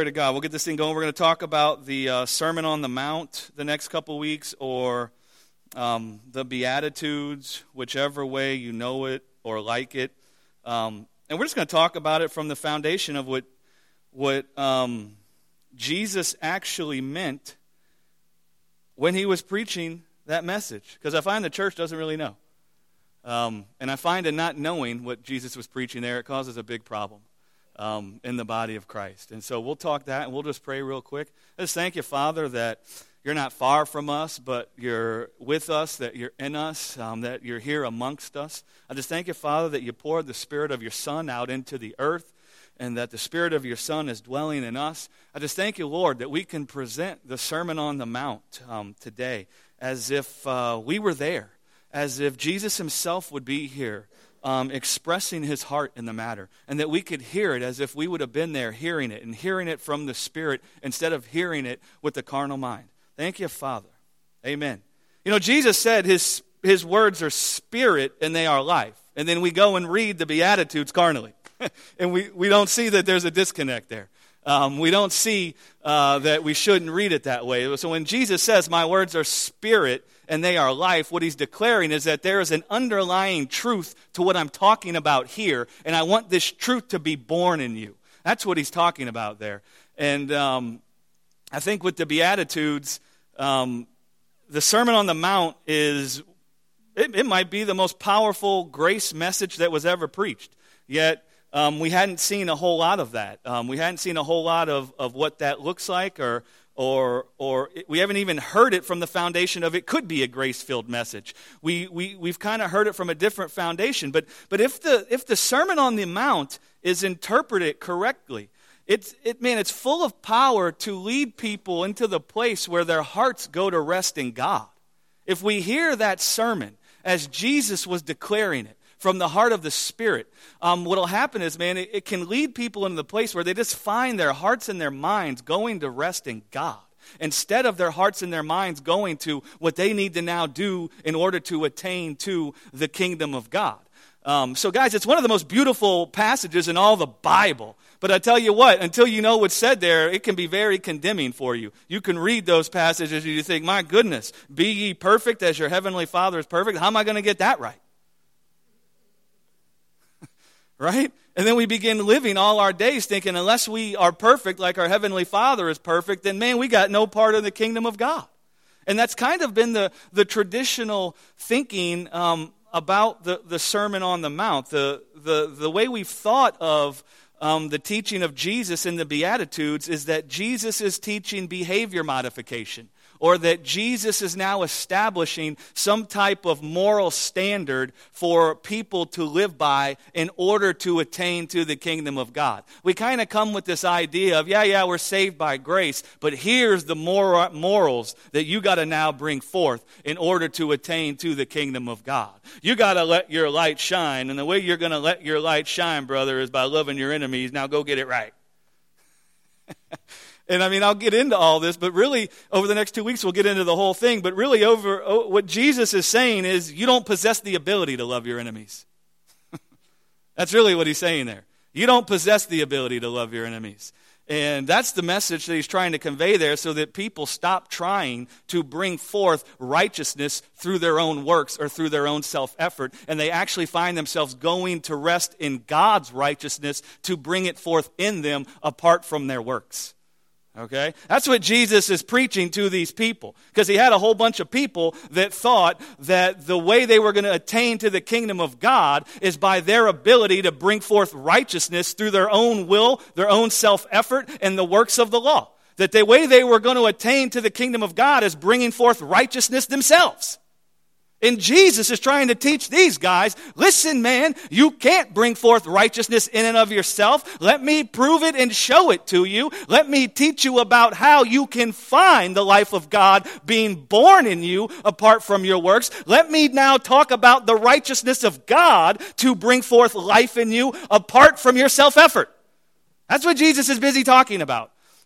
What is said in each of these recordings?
glory to God. We'll get this thing going. We're going to talk about the Sermon on the Mount the next couple weeks, or the Beatitudes, whichever way you know it or like it. And we're just going to talk about it from the foundation of what Jesus actually meant when he was preaching that message. Because I find the church doesn't really know. And I find in not knowing what Jesus was preaching there, it causes a big problem in the body of Christ. And so we'll talk that, and we'll just pray real quick. I just thank you, Father, that you're not far from us, but you're with us, that you're in us, that you're here amongst us. I just thank you, Father, that you poured the Spirit of your Son out into the earth, and that the Spirit of your Son is dwelling in us. I just thank you, Lord, that we can present the Sermon on the Mount today as if we were there, as if Jesus himself would be here, expressing his heart in the matter, and that we could hear it as if we would have been there hearing it, and hearing it from the Spirit instead of hearing it with the carnal mind. Thank you, Father. Amen. You know, Jesus said his words are spirit and they are life. And then we go and read the Beatitudes carnally. And we don't see that there's a disconnect there. We don't see that we shouldn't read it that way. So when Jesus says, my words are spirit and they are life, what he's declaring is that there is an underlying truth to what I'm talking about here, and I want this truth to be born in you. That's what he's talking about there. And I think with the Beatitudes, the Sermon on the Mount is, it might be the most powerful grace message that was ever preached. Yet, we hadn't seen a whole lot of that. We hadn't seen a whole lot of what that looks like, or we haven't even heard it from the foundation of it could be a grace-filled message. We've kind of heard it from a different foundation. But if the Sermon on the Mount is interpreted correctly, it's full of power to lead people into the place where their hearts go to rest in God. If we hear that sermon as Jesus was declaring it from the heart of the Spirit, what will happen is, it can lead people into the place where they just find their hearts and their minds going to rest in God, instead of their hearts and their minds going to what they need to now do in order to attain to the kingdom of God. So guys, it's one of the most beautiful passages in all the Bible. But I tell you what, until you know what's said there, it can be very condemning for you. You can read those passages and you think, my goodness, be ye perfect as your heavenly Father is perfect. How am I going to get that right? Right? And then we begin living all our days thinking, unless we are perfect like our heavenly Father is perfect, then we got no part of the kingdom of God. And that's kind of been the traditional thinking about the Sermon on the Mount. The way we've thought of the teaching of Jesus in the Beatitudes is that Jesus is teaching behavior modification, or that Jesus is now establishing some type of moral standard for people to live by in order to attain to the kingdom of God. We kind of come with this idea of, we're saved by grace, but here's the morals that you got to now bring forth in order to attain to the kingdom of God. You got to let your light shine, and the way you're going to let your light shine, brother, is by loving your enemies. Now go get it right. And I'll get into all this, but really, over the next 2 weeks, we'll get into the whole thing. But really, what Jesus is saying is, you don't possess the ability to love your enemies. That's really what he's saying there. You don't possess the ability to love your enemies. And that's the message that he's trying to convey there, so that people stop trying to bring forth righteousness through their own works or through their own self-effort, and they actually find themselves going to rest in God's righteousness to bring it forth in them apart from their works. Okay? That's what Jesus is preaching to these people. Because he had a whole bunch of people that thought that the way they were going to attain to the kingdom of God is by their ability to bring forth righteousness through their own will, their own self-effort, and the works of the law. That the way they were going to attain to the kingdom of God is bringing forth righteousness themselves. And Jesus is trying to teach these guys, listen, man, you can't bring forth righteousness in and of yourself. Let me prove it and show it to you. Let me teach you about how you can find the life of God being born in you apart from your works. Let me now talk about the righteousness of God to bring forth life in you apart from your self-effort. That's what Jesus is busy talking about.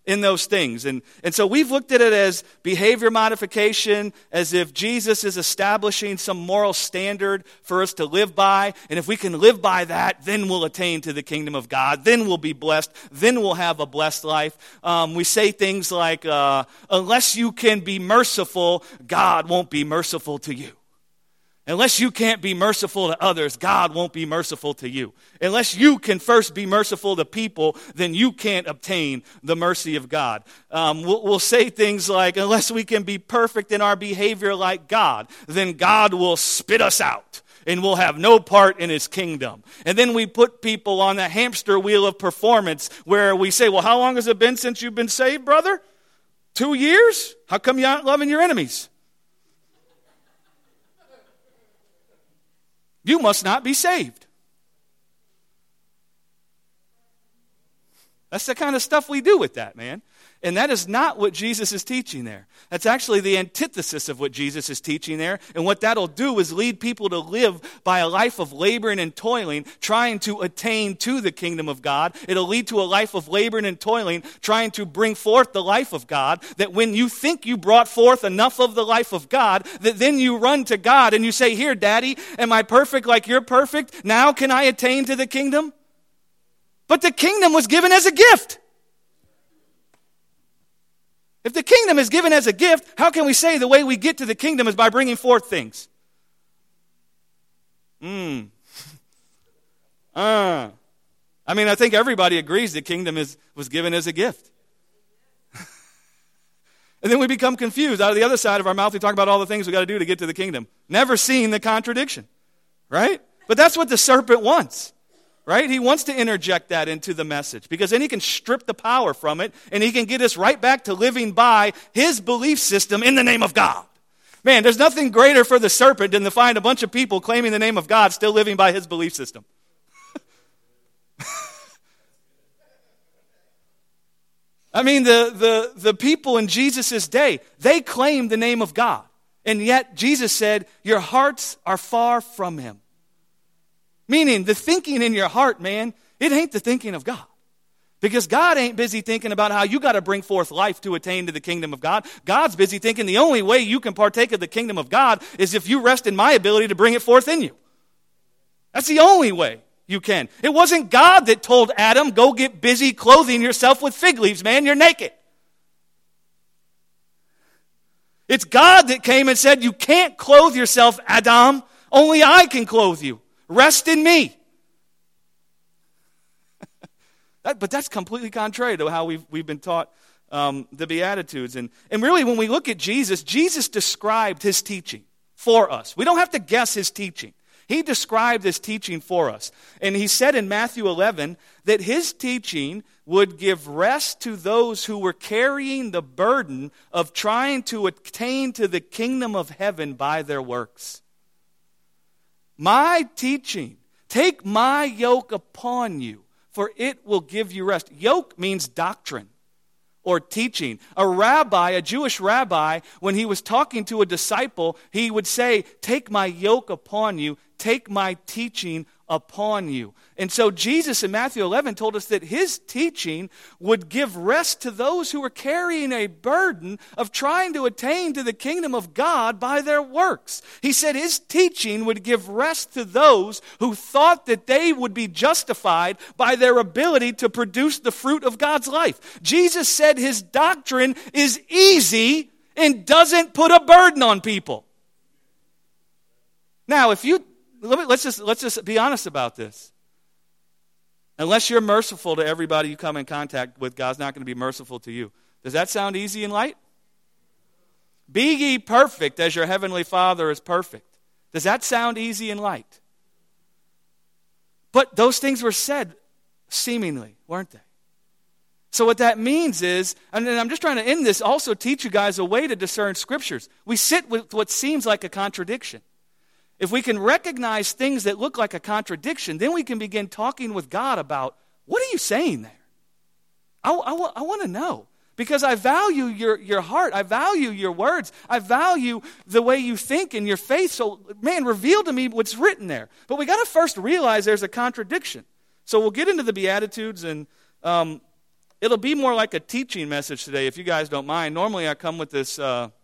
in those things. And so we've looked at it as behavior modification, as if Jesus is establishing some moral standard for us to live by. And if we can live by that, then we'll attain to the kingdom of God. Then we'll be blessed. Then we'll have a blessed life. We say things like, unless you can be merciful, God won't be merciful to you. Unless you can't be merciful to others, God won't be merciful to you. Unless you can first be merciful to people, then you can't obtain the mercy of God. We'll say things like, unless we can be perfect in our behavior like God, then God will spit us out and we'll have no part in his kingdom. And then we put people on the hamster wheel of performance where we say, well, how long has it been since you've been saved, brother? 2 years? How come you aren't loving your enemies? You must not be saved. That's the kind of stuff we do with that, man. And that is not what Jesus is teaching there. That's actually the antithesis of what Jesus is teaching there. And what that'll do is lead people to live by a life of laboring and toiling, trying to attain to the kingdom of God. It'll lead to a life of laboring and toiling, trying to bring forth the life of God, that when you think you brought forth enough of the life of God, that then you run to God and you say, here, Daddy, am I perfect like you're perfect? Now can I attain to the kingdom? But the kingdom was given as a gift. If the kingdom is given as a gift, how can we say the way we get to the kingdom is by bringing forth things? I think everybody agrees the kingdom was given as a gift. And then we become confused. Out of the other side of our mouth, we talk about all the things we got to do to get to the kingdom. Never seeing the contradiction, right? But that's what the serpent wants. Right? He wants to interject that into the message because then he can strip the power from it and he can get us right back to living by his belief system in the name of God. Man, there's nothing greater for the serpent than to find a bunch of people claiming the name of God still living by his belief system. The people in Jesus' day, they claimed the name of God. And yet Jesus said, your hearts are far from him. Meaning, the thinking in your heart, man, it ain't the thinking of God. Because God ain't busy thinking about how you got to bring forth life to attain to the kingdom of God. God's busy thinking the only way you can partake of the kingdom of God is if you rest in my ability to bring it forth in you. That's the only way you can. It wasn't God that told Adam, go get busy clothing yourself with fig leaves, man, you're naked. It's God that came and said, you can't clothe yourself, Adam, only I can clothe you. Rest in me. But that's completely contrary to how we've been taught the Beatitudes. And really, when we look at Jesus, Jesus described his teaching for us. We don't have to guess his teaching. He described his teaching for us. And he said in Matthew 11 that his teaching would give rest to those who were carrying the burden of trying to attain to the kingdom of heaven by their works. My teaching, take my yoke upon you, for it will give you rest. Yoke means doctrine or teaching. A Jewish rabbi, when he was talking to a disciple, he would say, take my yoke upon you, take my teaching upon you. And so Jesus in Matthew 11 told us that his teaching would give rest to those who were carrying a burden of trying to attain to the kingdom of God by their works. He said his teaching would give rest to those who thought that they would be justified by their ability to produce the fruit of God's life. Jesus said his doctrine is easy and doesn't put a burden on people. Now, let's just be honest about this. Unless you're merciful to everybody you come in contact with, God's not going to be merciful to you. Does that sound easy and light? Be ye perfect as your heavenly Father is perfect. Does that sound easy and light? But those things were said seemingly, weren't they? So what that means is, and I'm just trying to end this, also teach you guys a way to discern scriptures. We sit with what seems like a contradiction. If we can recognize things that look like a contradiction, then we can begin talking with God about, what are you saying there? I want to know. Because I value your heart. I value your words. I value the way you think and your faith. So, man, reveal to me what's written there. But we got to first realize there's a contradiction. So we'll get into the Beatitudes, and it'll be more like a teaching message today, if you guys don't mind. Normally I come with this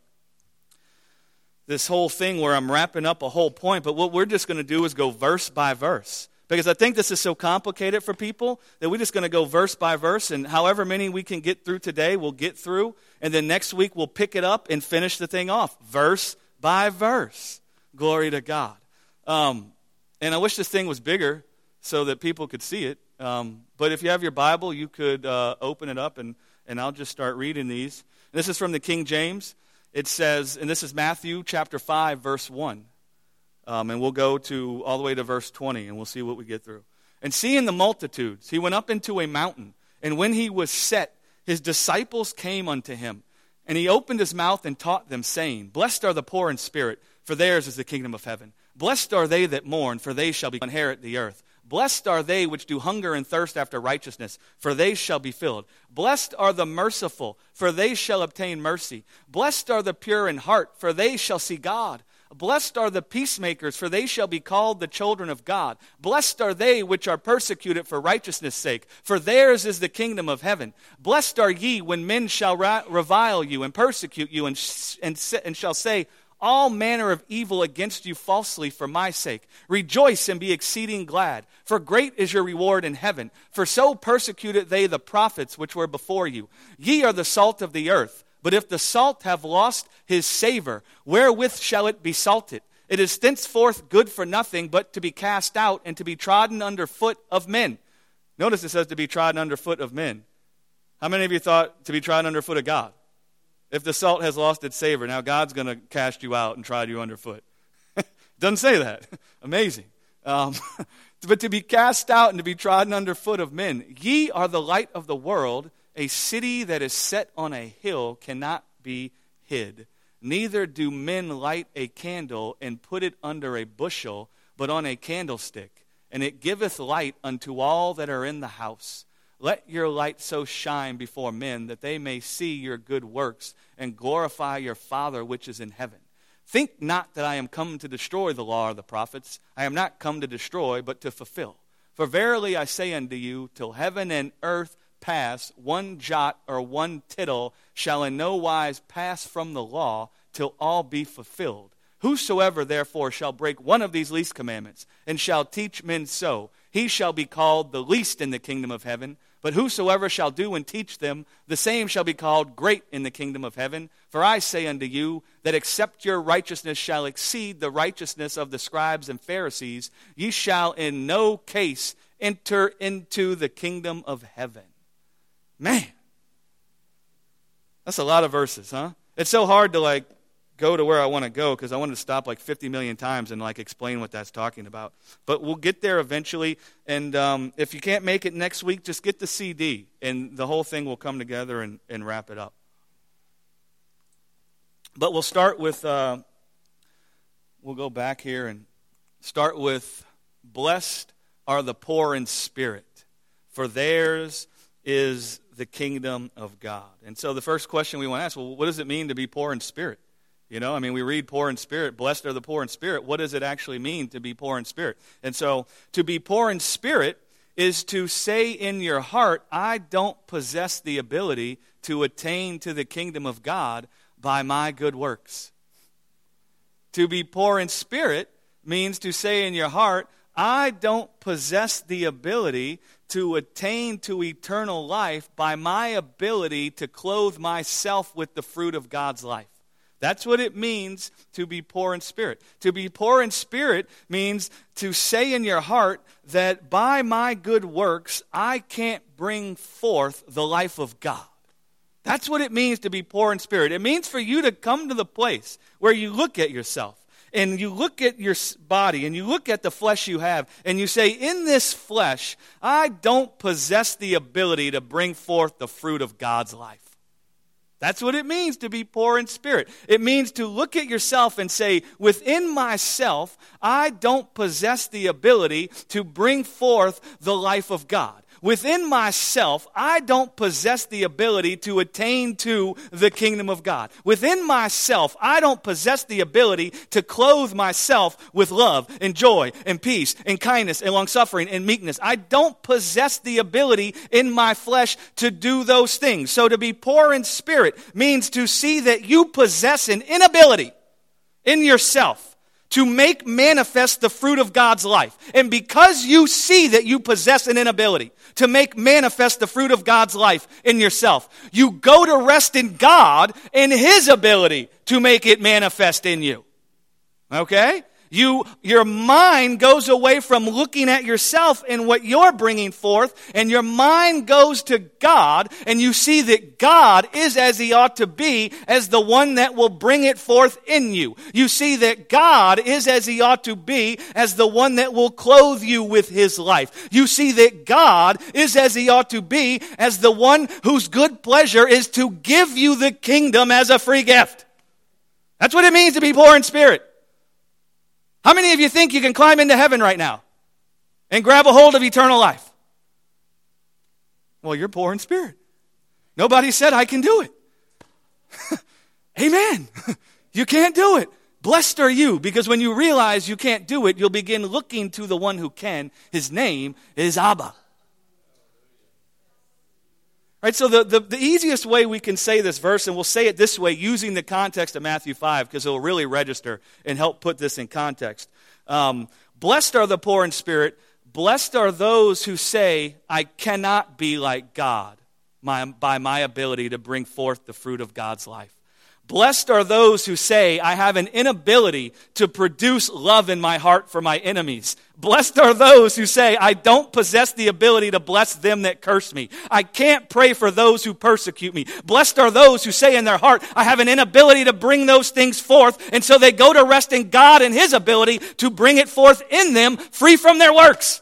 this whole thing where I'm wrapping up a whole point, but what we're just going to do is go verse by verse. Because I think this is so complicated for people that we're just going to go verse by verse, and however many we can get through today, we'll get through, and then next week we'll pick it up and finish the thing off, verse by verse. Glory to God. And I wish this thing was bigger so that people could see it. But if you have your Bible, you could open it up, and I'll just start reading these. This is from the King James. It says, and this is Matthew chapter 5, verse 1. And we'll go to all the way to verse 20, and we'll see what we get through. And seeing the multitudes, he went up into a mountain. And when he was set, his disciples came unto him. And he opened his mouth and taught them, saying, Blessed are the poor in spirit, for theirs is the kingdom of heaven. Blessed are they that mourn, for they shall inherit the earth. Blessed are they which do hunger and thirst after righteousness, for they shall be filled. Blessed are the merciful, for they shall obtain mercy. Blessed are the pure in heart, for they shall see God. Blessed are the peacemakers, for they shall be called the children of God. Blessed are they which are persecuted for righteousness' sake, for theirs is the kingdom of heaven. Blessed are ye when men shall revile you and persecute you and shall say all manner of evil against you falsely for my sake. Rejoice and be exceeding glad, for great is your reward in heaven. For so persecuted they the prophets which were before you. Ye are the salt of the earth. But if the salt have lost his savor, wherewith shall it be salted? It is thenceforth good for nothing but to be cast out and to be trodden under foot of men. Notice it says to be trodden under foot of men. How many of you thought to be trodden under foot of God? If the salt has lost its savor, now God's going to cast you out and trod you underfoot. Doesn't say that. Amazing. But to be cast out and to be trodden underfoot of men. Ye are the light of the world. A city that is set on a hill cannot be hid. Neither do men light a candle and put it under a bushel, but on a candlestick, and it giveth light unto all that are in the house. Let your light so shine before men that they may see your good works and glorify your Father which is in heaven. Think not that I am come to destroy the law or the prophets. I am not come to destroy, but to fulfill. For verily I say unto you, till heaven and earth pass, one jot or one tittle shall in no wise pass from the law till all be fulfilled. Whosoever therefore shall break one of these least commandments and shall teach men so, he shall be called the least in the kingdom of heaven. But whosoever shall do and teach them, the same shall be called great in the kingdom of heaven. For I say unto you, that except your righteousness shall exceed the righteousness of the scribes and Pharisees, ye shall in no case enter into the kingdom of heaven. Man, that's a lot of verses, huh? It's so hard to go to where I want to go because I wanted to stop 50 million times and explain what that's talking about. But we'll get there eventually. And if you can't make it next week, just get the CD and the whole thing will come together and wrap it up. But we'll start with, we'll go back here and start with, blessed are the poor in spirit, for theirs is the kingdom of God. And so the first question we want to ask, well, what does it mean to be poor in spirit? We read poor in spirit, blessed are the poor in spirit. What does it actually mean to be poor in spirit? And so to be poor in spirit is to say in your heart, I don't possess the ability to attain to the kingdom of God by my good works. To be poor in spirit means to say in your heart, I don't possess the ability to attain to eternal life by my ability to clothe myself with the fruit of God's life. That's what it means to be poor in spirit. To be poor in spirit means to say in your heart that by my good works, I can't bring forth the life of God. That's what it means to be poor in spirit. It means for you to come to the place where you look at yourself and you look at your body and you look at the flesh you have and you say, in this flesh, I don't possess the ability to bring forth the fruit of God's life. That's what it means to be poor in spirit. It means to look at yourself and say, within myself, I don't possess the ability to bring forth the life of God. Within myself, I don't possess the ability to attain to the kingdom of God. Within myself, I don't possess the ability to clothe myself with love and joy and peace and kindness and long-suffering and meekness. I don't possess the ability in my flesh to do those things. So to be poor in spirit means to see that you possess an inability in yourself to make manifest the fruit of God's life. And because you see that you possess an inability to make manifest the fruit of God's life in yourself, you go to rest in God and His ability to make it manifest in you. Okay? Your mind goes away from looking at yourself and what you're bringing forth, and your mind goes to God, and you see that God is as He ought to be as the one that will bring it forth in you. You see that God is as He ought to be as the one that will clothe you with His life. You see that God is as He ought to be as the one whose good pleasure is to give you the kingdom as a free gift. That's what it means to be poor in spirit. How many of you think you can climb into heaven right now and grab a hold of eternal life? Well, you're poor in spirit. Nobody said I can do it. Amen. You can't do it. Blessed are you, because when you realize you can't do it, you'll begin looking to the one who can. His name is Abba. Right, so the easiest way we can say this verse, and we'll say it this way using the context of Matthew 5, because it'll really register and help put this in context. Blessed are the poor in spirit. Blessed are those who say, I cannot be like God by my ability to bring forth the fruit of God's life. Blessed are those who say, I have an inability to produce love in my heart for my enemies. Blessed are those who say, I don't possess the ability to bless them that curse me. I can't pray for those who persecute me. Blessed are those who say in their heart, I have an inability to bring those things forth, and so they go to rest in God and His ability to bring it forth in them, free from their works.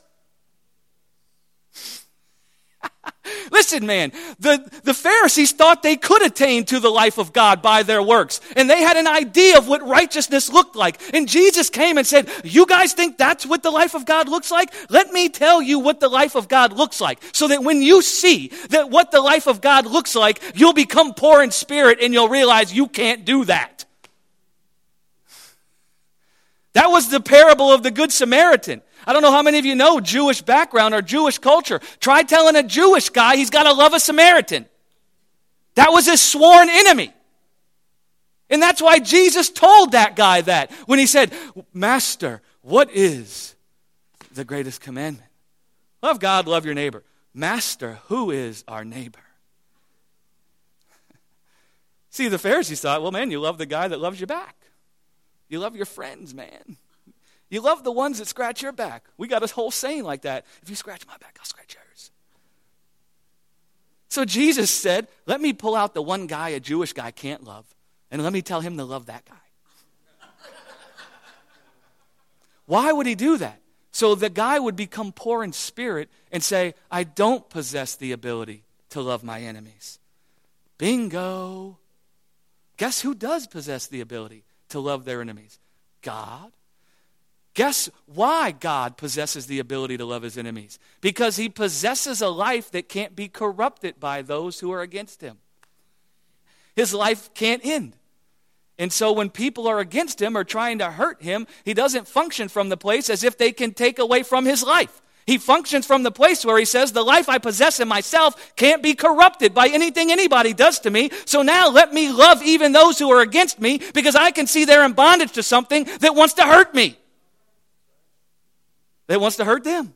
Listen, man, the Pharisees thought they could attain to the life of God by their works. And they had an idea of what righteousness looked like. And Jesus came and said, you guys think that's what the life of God looks like? Let me tell you what the life of God looks like. So that when you see that what the life of God looks like, you'll become poor in spirit and you'll realize you can't do that. That was the parable of the Good Samaritan. I don't know how many of you know Jewish background or Jewish culture. Try telling a Jewish guy he's got to love a Samaritan. That was his sworn enemy. And that's why Jesus told that guy that when he said, Master, what is the greatest commandment? Love God, love your neighbor. Master, who is our neighbor? See, the Pharisees thought, well, man, you love the guy that loves you back. You love your friends, man. You love the ones that scratch your back. We got a whole saying like that. If you scratch my back, I'll scratch yours. So Jesus said, let me pull out the one guy a Jewish guy can't love, and let me tell him to love that guy. Why would he do that? So the guy would become poor in spirit and say, I don't possess the ability to love my enemies. Bingo. Guess who does possess the ability to love their enemies? God. Guess why God possesses the ability to love his enemies? Because he possesses a life that can't be corrupted by those who are against him. His life can't end. And so when people are against him or trying to hurt him, he doesn't function from the place as if they can take away from his life. He functions from the place where he says, the life I possess in myself can't be corrupted by anything anybody does to me. So now let me love even those who are against me, because I can see they're in bondage to something that wants to hurt me. That wants to hurt them.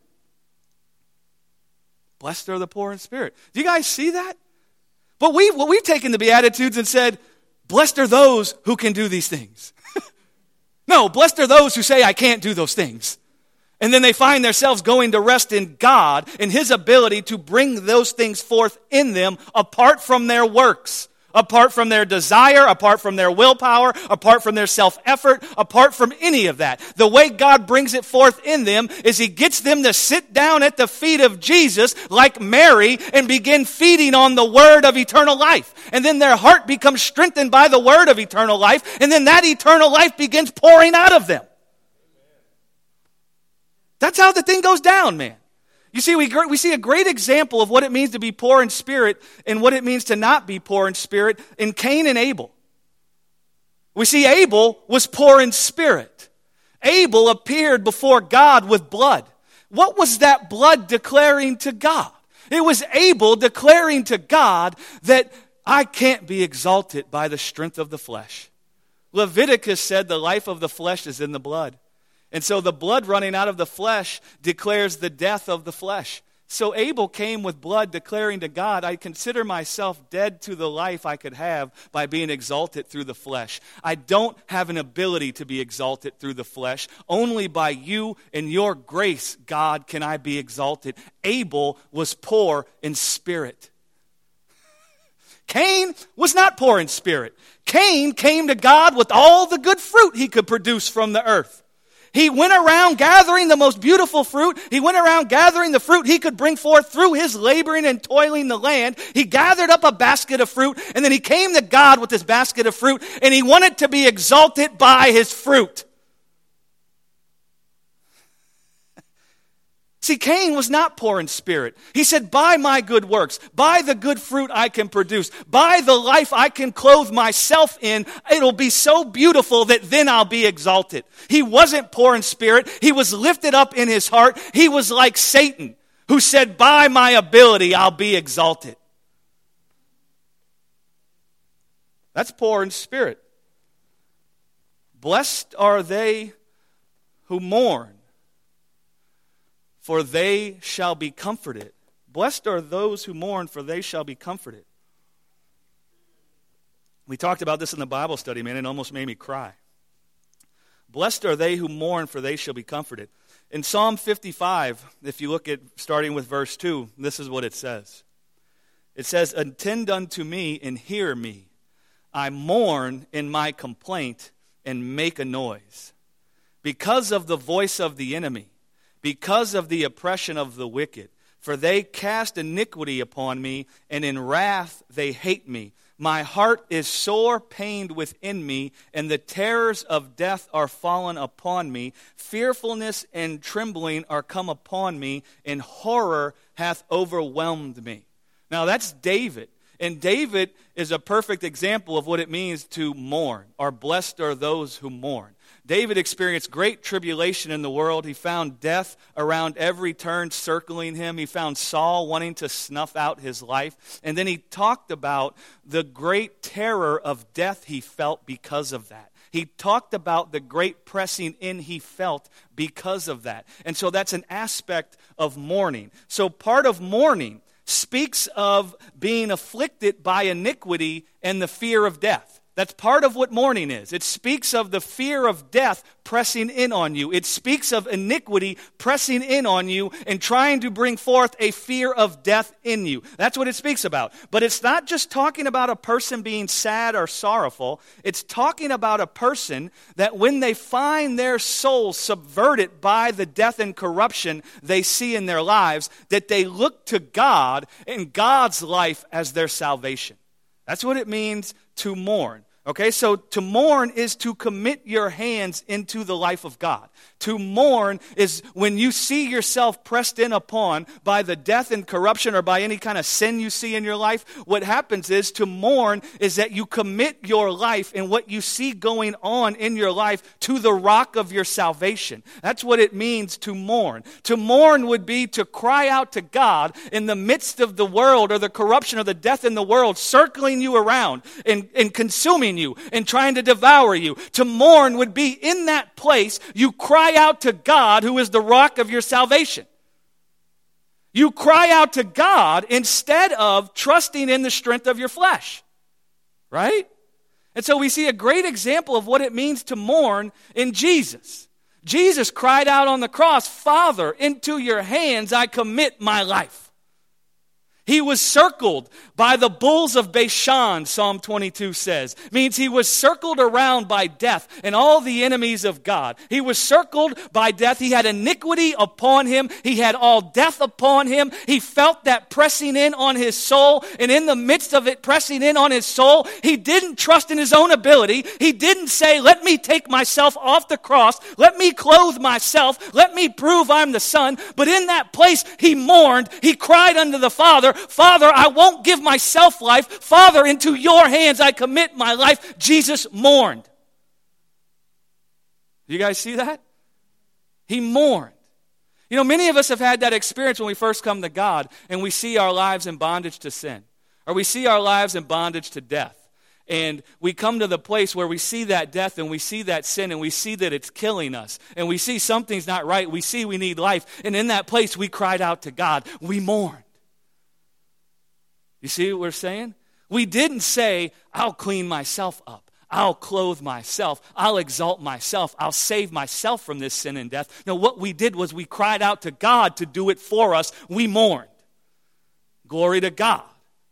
Blessed are the poor in spirit. Do you guys see that? But we've taken the Beatitudes and said, blessed are those who can do these things. No, blessed are those who say, I can't do those things. And then they find themselves going to rest in God and his ability to bring those things forth in them apart from their works, apart from their desire, apart from their willpower, apart from their self-effort, apart from any of that. The way God brings it forth in them is he gets them to sit down at the feet of Jesus like Mary and begin feeding on the word of eternal life. And then their heart becomes strengthened by the word of eternal life, and then that eternal life begins pouring out of them. That's how the thing goes down, man. You see, we see a great example of what it means to be poor in spirit and what it means to not be poor in spirit in Cain and Abel. We see Abel was poor in spirit. Abel appeared before God with blood. What was that blood declaring to God? It was Abel declaring to God that I can't be exalted by the strength of the flesh. Leviticus said the life of the flesh is in the blood. And so the blood running out of the flesh declares the death of the flesh. So Abel came with blood declaring to God, I consider myself dead to the life I could have by being exalted through the flesh. I don't have an ability to be exalted through the flesh. Only by you and your grace, God, can I be exalted. Abel was poor in spirit. Cain was not poor in spirit. Cain came to God with all the good fruit he could produce from the earth. He went around gathering the most beautiful fruit. He went around gathering the fruit he could bring forth through his laboring and toiling the land. He gathered up a basket of fruit, and then he came to God with this basket of fruit, and he wanted to be exalted by his fruit. See, Cain was not poor in spirit. He said, by my good works, by the good fruit I can produce, by the life I can clothe myself in, it'll be so beautiful that then I'll be exalted. He wasn't poor in spirit. He was lifted up in his heart. He was like Satan, who said, by my ability I'll be exalted. That's poor in spirit. Blessed are they who mourn, for they shall be comforted. Blessed are those who mourn, for they shall be comforted. We talked about this in the Bible study, man. It almost made me cry. Blessed are they who mourn, for they shall be comforted. In Psalm 55, if you look at starting with verse 2, this is what it says. It says, attend unto me and hear me. I mourn in my complaint and make a noise. Because of the voice of the enemy, because of the oppression of the wicked. For they cast iniquity upon me, and in wrath they hate me. My heart is sore pained within me, and the terrors of death are fallen upon me. Fearfulness and trembling are come upon me, and horror hath overwhelmed me. Now that's David. And David is a perfect example of what it means to mourn, or blessed are those who mourn. David experienced great tribulation in the world. He found death around every turn circling him. He found Saul wanting to snuff out his life. And then he talked about the great terror of death he felt because of that. He talked about the great pressing in he felt because of that. And so that's an aspect of mourning. So part of mourning speaks of being afflicted by iniquity and the fear of death. That's part of what mourning is. It speaks of the fear of death pressing in on you. It speaks of iniquity pressing in on you and trying to bring forth a fear of death in you. That's what it speaks about. But it's not just talking about a person being sad or sorrowful. It's talking about a person that when they find their soul subverted by the death and corruption they see in their lives, that they look to God and God's life as their salvation. That's what it means to mourn. Okay, so to mourn is to commit your hands into the life of God. To mourn is when you see yourself pressed in upon by the death and corruption or by any kind of sin you see in your life. What happens is to mourn is that you commit your life and what you see going on in your life to the rock of your salvation. That's what it means to mourn. To mourn would be to cry out to God in the midst of the world or the corruption or the death in the world circling you around and consuming you and trying to devour you. To mourn would be in that place you cry out to God who is the rock of your salvation. You cry out to God instead of trusting in the strength of your flesh. Right? And so we see a great example of what it means to mourn in Jesus. Jesus cried out on the cross, Father, into your hands I commit my life. He was circled by the bulls of Bashan, Psalm 22 says. Means he was circled around by death and all the enemies of God. He was circled by death. He had iniquity upon him. He had all death upon him. He felt that pressing in on his soul. And in the midst of it pressing in on his soul, he didn't trust in his own ability. He didn't say, let me take myself off the cross. Let me clothe myself. Let me prove I'm the Son. But in that place, he mourned. He cried unto the Father, Father, I won't give myself life. Father, into your hands I commit my life. Jesus mourned. You guys see that? He mourned. You know, many of us have had that experience when we first come to God and we see our lives in bondage to sin, or we see our lives in bondage to death. And we come to the place where we see that death and we see that sin and we see that it's killing us. And we see something's not right. We see we need life. And in that place, we cried out to God. We mourned. You see what we're saying? We didn't say, I'll clean myself up. I'll clothe myself. I'll exalt myself. I'll save myself from this sin and death. No, what we did was we cried out to God to do it for us. We mourned. Glory to God.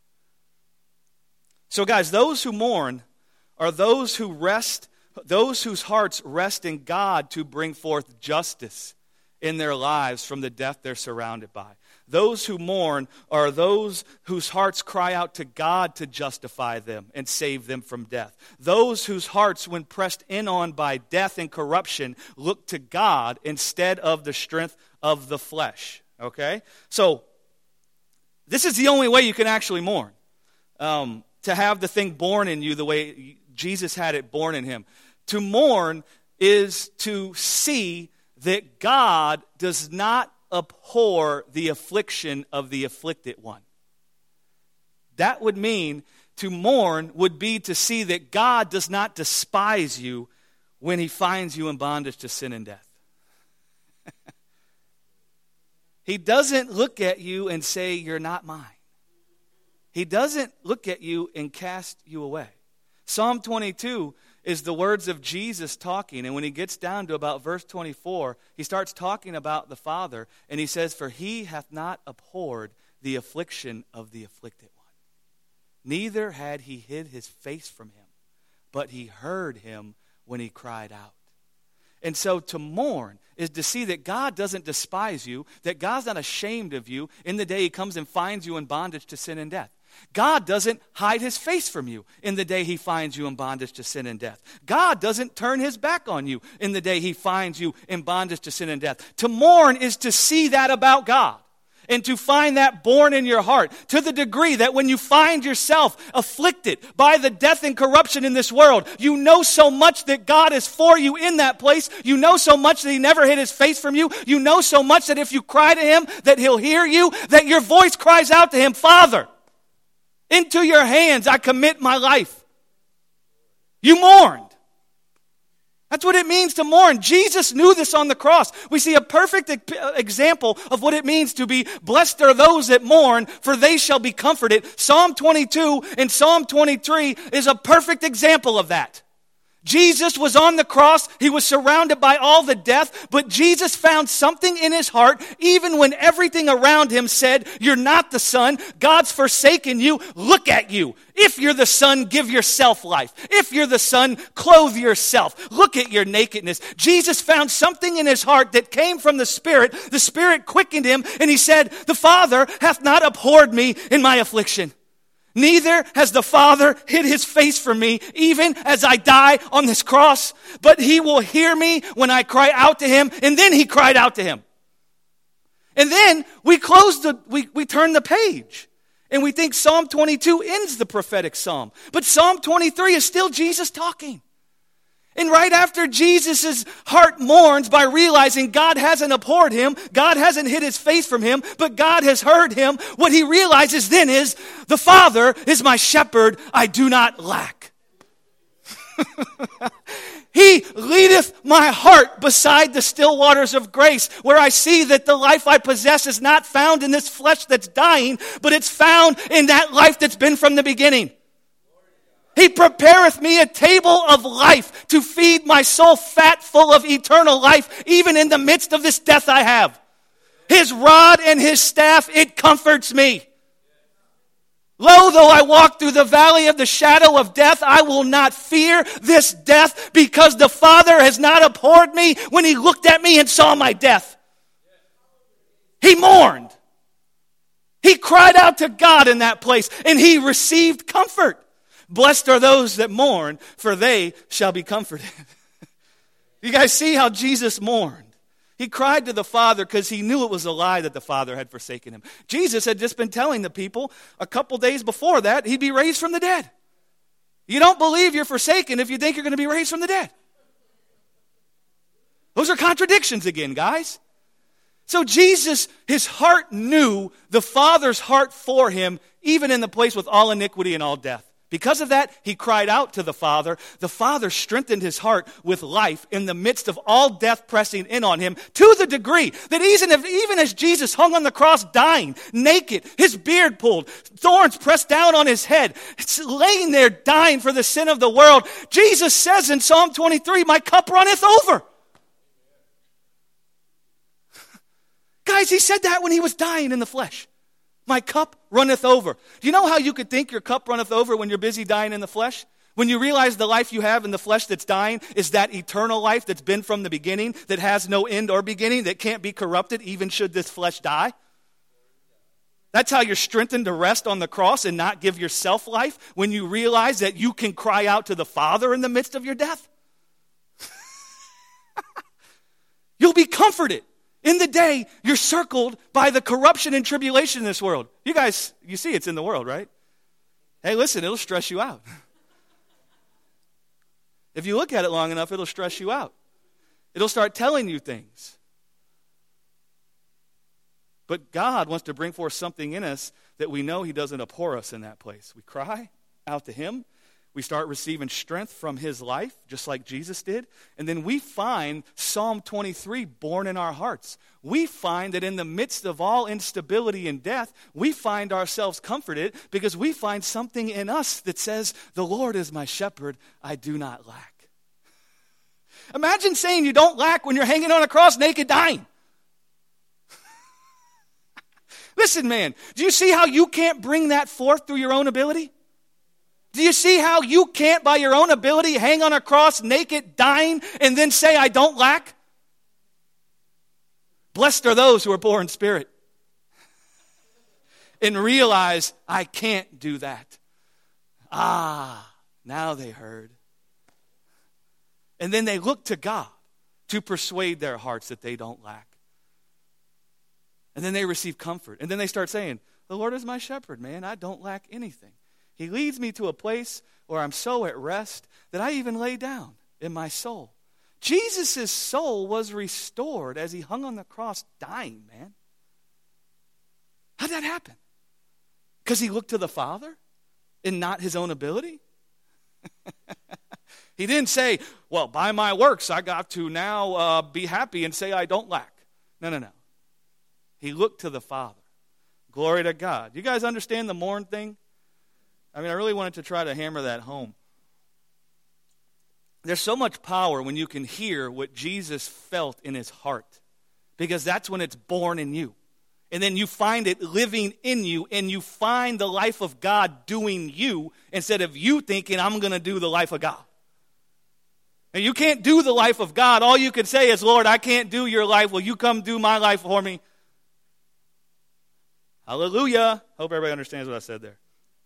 So guys, those who mourn are those who rest, those whose hearts rest in God to bring forth justice in their lives from the death they're surrounded by. Those who mourn are those whose hearts cry out to God to justify them and save them from death. Those whose hearts, when pressed in on by death and corruption, look to God instead of the strength of the flesh. Okay? So, this is the only way you can actually mourn. To have the thing born in you the way Jesus had it born in him. To mourn is to see that God does not abhor the affliction of the afflicted one. That would mean to mourn would be to see that God does not despise you when he finds you in bondage to sin and death. He doesn't look at you and say, you're not mine. He doesn't look at you and cast you away. Psalm 22 is the words of Jesus talking. And when he gets down to about verse 24, he starts talking about the Father. And he says, for he hath not abhorred the affliction of the afflicted one. Neither had he hid his face from him, but he heard him when he cried out. And so to mourn is to see that God doesn't despise you, that God's not ashamed of you in the day he comes and finds you in bondage to sin and death. God doesn't hide his face from you in the day he finds you in bondage to sin and death. God doesn't turn his back on you in the day he finds you in bondage to sin and death. To mourn is to see that about God and to find that born in your heart to the degree that when you find yourself afflicted by the death and corruption in this world, you know so much that God is for you in that place. You know so much that he never hid his face from you. You know so much that if you cry to him, that he'll hear you, that your voice cries out to him, Father, into your hands I commit my life. You mourned. That's what it means to mourn. Jesus knew this on the cross. We see a perfect example of what it means to be blessed are those that mourn, for they shall be comforted. Psalm 22 and Psalm 23 is a perfect example of that. Jesus was on the cross. He was surrounded by all the death, but Jesus found something in his heart, even when everything around him said, you're not the Son, God's forsaken you, look at you. If you're the Son, give yourself life. If you're the Son, clothe yourself. Look at your nakedness. Jesus found something in his heart that came from the Spirit. The Spirit quickened him, and he said, the Father hath not abhorred me in my affliction. Neither has the Father hid his face from me, even as I die on this cross. But he will hear me when I cry out to him. And then he cried out to him. And then we turn the page. And we think Psalm 22 ends the prophetic psalm. But Psalm 23 is still Jesus talking. And right after Jesus' heart mourns by realizing God hasn't abhorred him, God hasn't hid his face from him, but God has heard him, what he realizes then is, the Father is my shepherd, I do not lack. He leadeth my heart beside the still waters of grace, where I see that the life I possess is not found in this flesh that's dying, but it's found in that life that's been from the beginning. He prepareth me a table of life to feed my soul fat full of eternal life, even in the midst of this death I have. His rod and his staff, it comforts me. Lo, though I walk through the valley of the shadow of death, I will not fear this death, because the Father has not abhorred me when he looked at me and saw my death. He mourned. He cried out to God in that place, and he received comfort. Blessed are those that mourn, for they shall be comforted. You guys see how Jesus mourned? He cried to the Father because he knew it was a lie that the Father had forsaken him. Jesus had just been telling the people a couple days before that he'd be raised from the dead. You don't believe you're forsaken if you think you're going to be raised from the dead. Those are contradictions again, guys. So Jesus, his heart knew the Father's heart for him, even in the place with all iniquity and all death. Because of that, he cried out to the Father. The Father strengthened his heart with life in the midst of all death pressing in on him, to the degree that even as Jesus hung on the cross dying, naked, his beard pulled, thorns pressed down on his head, laying there dying for the sin of the world, Jesus says in Psalm 23, my cup runneth over. Guys, he said that when he was dying in the flesh. My cup runneth over. Do you know how you could think your cup runneth over when you're busy dying in the flesh? When you realize the life you have in the flesh that's dying is that eternal life that's been from the beginning, that has no end or beginning, that can't be corrupted even should this flesh die? That's how you're strengthened to rest on the cross and not give yourself life, when you realize that you can cry out to the Father in the midst of your death. You'll be comforted. In the day, you're circled by the corruption and tribulation in this world. You guys, you see it's in the world, right? Hey, listen, it'll stress you out. If you look at it long enough, it'll stress you out. It'll start telling you things. But God wants to bring forth something in us that we know he doesn't abhor us in that place. We cry out to him. We start receiving strength from his life, just like Jesus did. And then we find Psalm 23 born in our hearts. We find that in the midst of all instability and death, we find ourselves comforted because we find something in us that says, the Lord is my shepherd, I do not lack. Imagine saying you don't lack when you're hanging on a cross naked dying. Listen, man, do you see how you can't bring that forth through your own ability? Do you see how you can't, by your own ability, hang on a cross naked, dying, and then say, I don't lack? Blessed are those who are poor in spirit and realize, I can't do that. Now they heard. And then they look to God to persuade their hearts that they don't lack. And then they receive comfort. And then they start saying, the Lord is my shepherd, man. I don't lack anything. He leads me to a place where I'm so at rest that I even lay down in my soul. Jesus' soul was restored as he hung on the cross dying, man. How'd that happen? Because he looked to the Father and not his own ability? He didn't say, well, by my works, I got to now be happy and say I don't lack. No. He looked to the Father. Glory to God. You guys understand the mourn thing? I really wanted to try to hammer that home. There's so much power when you can hear what Jesus felt in his heart, because that's when it's born in you. And then you find it living in you, and you find the life of God doing you instead of you thinking, I'm going to do the life of God. And you can't do the life of God. All you can say is, Lord, I can't do your life. Will you come do my life for me? Hallelujah. Hope everybody understands what I said there.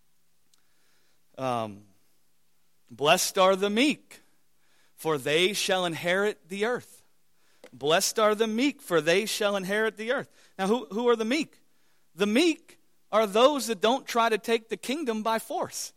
Blessed are the meek, for they shall inherit the earth. Blessed are the meek, for they shall inherit the earth. Now, who are the meek? The meek are those that don't try to take the kingdom by force.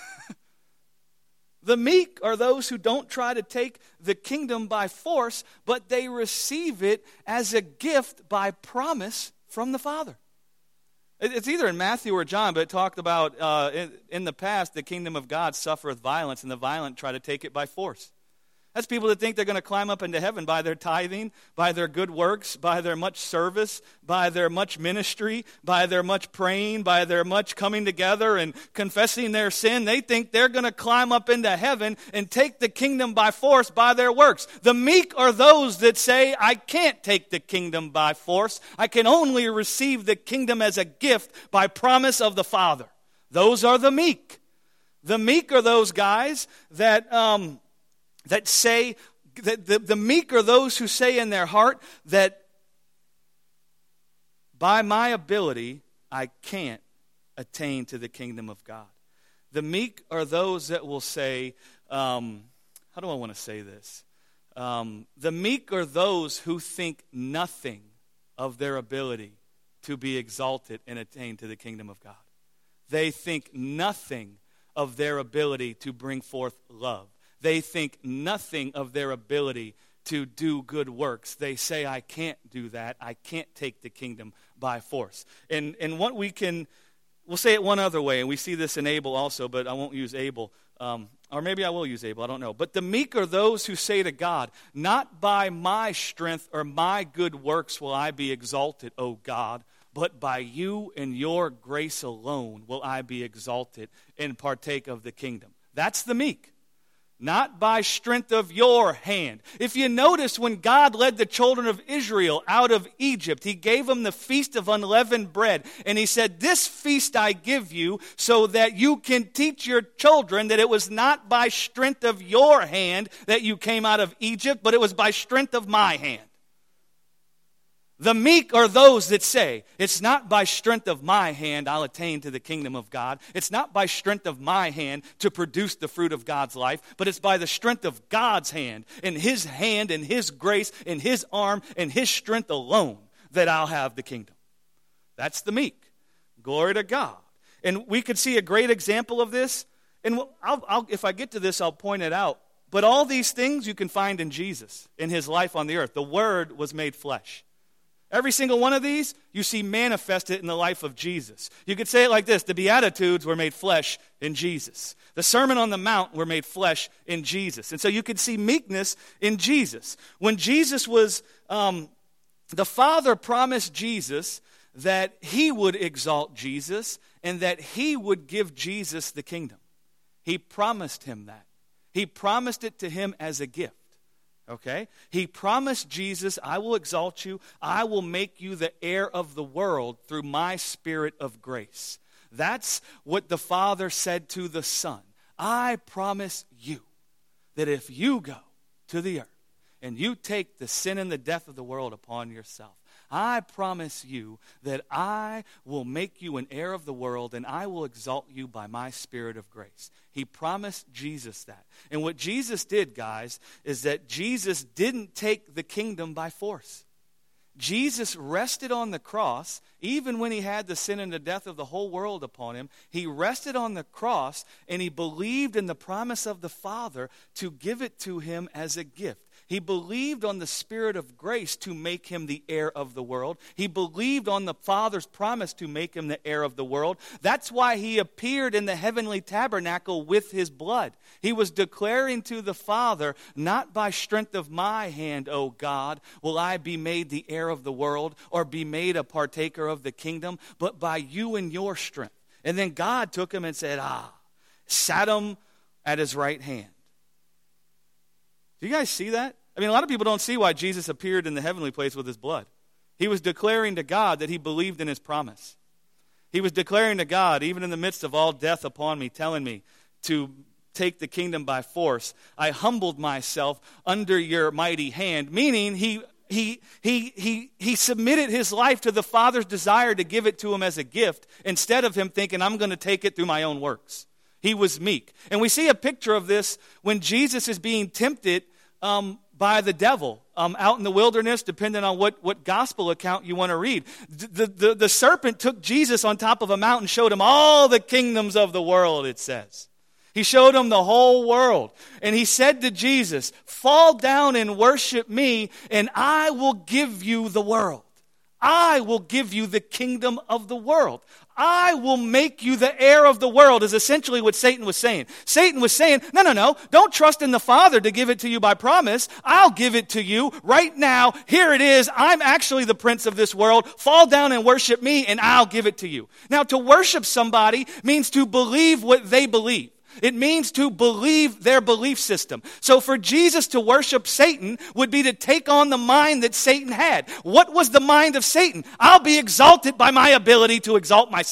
The meek are those who don't try to take the kingdom by force, but they receive it as a gift by promise from the Father. It's either in Matthew or John, but it talked about in the past, the kingdom of God suffereth violence, and the violent try to take it by force. That's people that think they're going to climb up into heaven by their tithing, by their good works, by their much service, by their much ministry, by their much praying, by their much coming together and confessing their sin. They think they're going to climb up into heaven and take the kingdom by force by their works. The meek are those that say, I can't take the kingdom by force. I can only receive the kingdom as a gift by promise of the Father. Those are the meek. The meek are those guys that say, the meek are those who say in their heart that by my ability, I can't attain to the kingdom of God. The meek are those that will say, how do I want to say this? The meek are those who think nothing of their ability to be exalted and attain to the kingdom of God. They think nothing of their ability to bring forth love. They think nothing of their ability to do good works. They say, I can't do that. I can't take the kingdom by force. And what we'll say it one other way, and we see this in Abel also, but I won't use Abel. Or maybe I will use Abel, I don't know. But the meek are those who say to God, not by my strength or my good works will I be exalted, O God, but by you and your grace alone will I be exalted and partake of the kingdom. That's the meek. Not by strength of your hand. If you notice, when God led the children of Israel out of Egypt, he gave them the feast of unleavened bread. And he said, this feast I give you so that you can teach your children that it was not by strength of your hand that you came out of Egypt, but it was by strength of my hand. The meek are those that say, it's not by strength of my hand I'll attain to the kingdom of God. It's not by strength of my hand to produce the fruit of God's life, but it's by the strength of God's hand and his grace and his arm and his strength alone that I'll have the kingdom. That's the meek. Glory to God. And we could see a great example of this. And if I get to this, I'll point it out. But all these things you can find in Jesus, in his life on the earth. The Word was made flesh. Every single one of these, you see manifested in the life of Jesus. You could say it like this: the Beatitudes were made flesh in Jesus. The Sermon on the Mount were made flesh in Jesus. And so you could see meekness in Jesus. When Jesus was, the Father promised Jesus that he would exalt Jesus and that he would give Jesus the kingdom. He promised him that. He promised it to him as a gift. Okay? He promised Jesus, I will exalt you. I will make you the heir of the world through my Spirit of grace. That's what the Father said to the Son. I promise you that if you go to the earth and you take the sin and the death of the world upon yourself, I promise you that I will make you an heir of the world and I will exalt you by my Spirit of grace. He promised Jesus that. And what Jesus did, guys, is that Jesus didn't take the kingdom by force. Jesus rested on the cross, even when he had the sin and the death of the whole world upon him. He rested on the cross and he believed in the promise of the Father to give it to him as a gift. He believed on the Spirit of grace to make him the heir of the world. He believed on the Father's promise to make him the heir of the world. That's why he appeared in the heavenly tabernacle with his blood. He was declaring to the Father, not by strength of my hand, O God, will I be made the heir of the world or be made a partaker of the kingdom, but by you and your strength. And then God took him and said, sat him at his right hand. Do you guys see that? I mean, a lot of people don't see why Jesus appeared in the heavenly place with his blood. He was declaring to God that he believed in his promise. He was declaring to God, even in the midst of all death upon me, telling me to take the kingdom by force. I humbled myself under your mighty hand, meaning he submitted his life to the Father's desire to give it to him as a gift instead of him thinking, I'm going to take it through my own works. He was meek. And we see a picture of this when Jesus is being tempted by the devil out in the wilderness, depending on what gospel account you want to read. The serpent took Jesus on top of a mountain, showed him all the kingdoms of the world, it says. He showed him the whole world. And he said to Jesus, fall down and worship me, and I will give you the world. I will give you the kingdom of the world. I will make you the heir of the world is essentially what Satan was saying. Satan was saying, no, don't trust in the Father to give it to you by promise. I'll give it to you right now. Here it is. I'm actually the prince of this world. Fall down and worship me and I'll give it to you. Now, to worship somebody means to believe what they believe. It means to believe their belief system. So for Jesus to worship Satan would be to take on the mind that Satan had. What was the mind of Satan? I'll be exalted by my ability to exalt myself.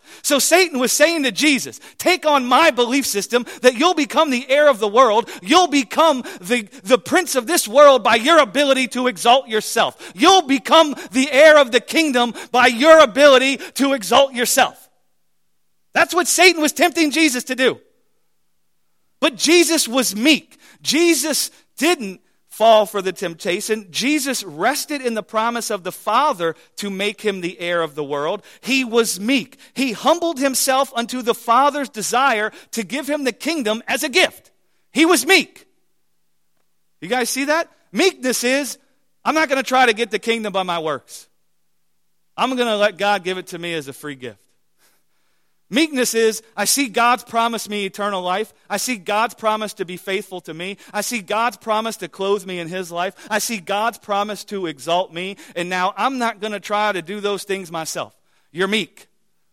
So Satan was saying to Jesus, take on my belief system that you'll become the heir of the world. You'll become the prince of this world by your ability to exalt yourself. You'll become the heir of the kingdom by your ability to exalt yourself. That's what Satan was tempting Jesus to do. But Jesus was meek. Jesus didn't fall for the temptation. Jesus rested in the promise of the Father to make him the heir of the world. He was meek. He humbled himself unto the Father's desire to give him the kingdom as a gift. He was meek. You guys see that? Meekness is, I'm not going to try to get the kingdom by my works. I'm going to let God give it to me as a free gift. Meekness is, I see God's promise me eternal life. I see God's promise to be faithful to me. I see God's promise to clothe me in his life. I see God's promise to exalt me. And now I'm not going to try to do those things myself. You're meek.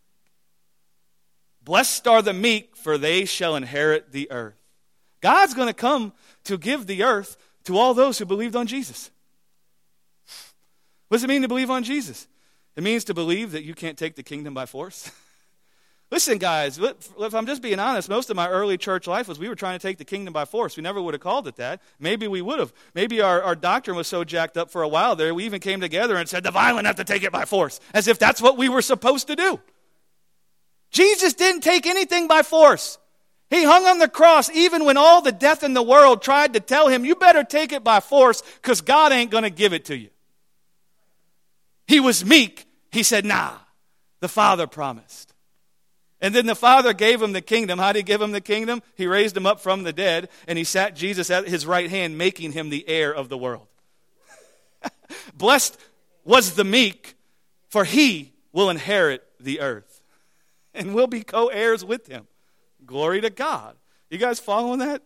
Blessed are the meek, for they shall inherit the earth. God's going to come to give the earth to all those who believed on Jesus. What does it mean to believe on Jesus? It means to believe that you can't take the kingdom by force. Listen, guys, if I'm just being honest, most of my early church life was we were trying to take the kingdom by force. We never would have called it that. Maybe we would have. Maybe our doctrine was so jacked up for a while there, we even came together and said, the violent have to take it by force, as if that's what we were supposed to do. Jesus didn't take anything by force. He hung on the cross even when all the death in the world tried to tell him, you better take it by force because God ain't going to give it to you. He was meek. He said, nah, the Father promised. And then the Father gave him the kingdom. How did he give him the kingdom? He raised him up from the dead, and he sat Jesus at his right hand, making him the heir of the world. Blessed was the meek, for he will inherit the earth. And we'll be co-heirs with him. Glory to God. You guys following that?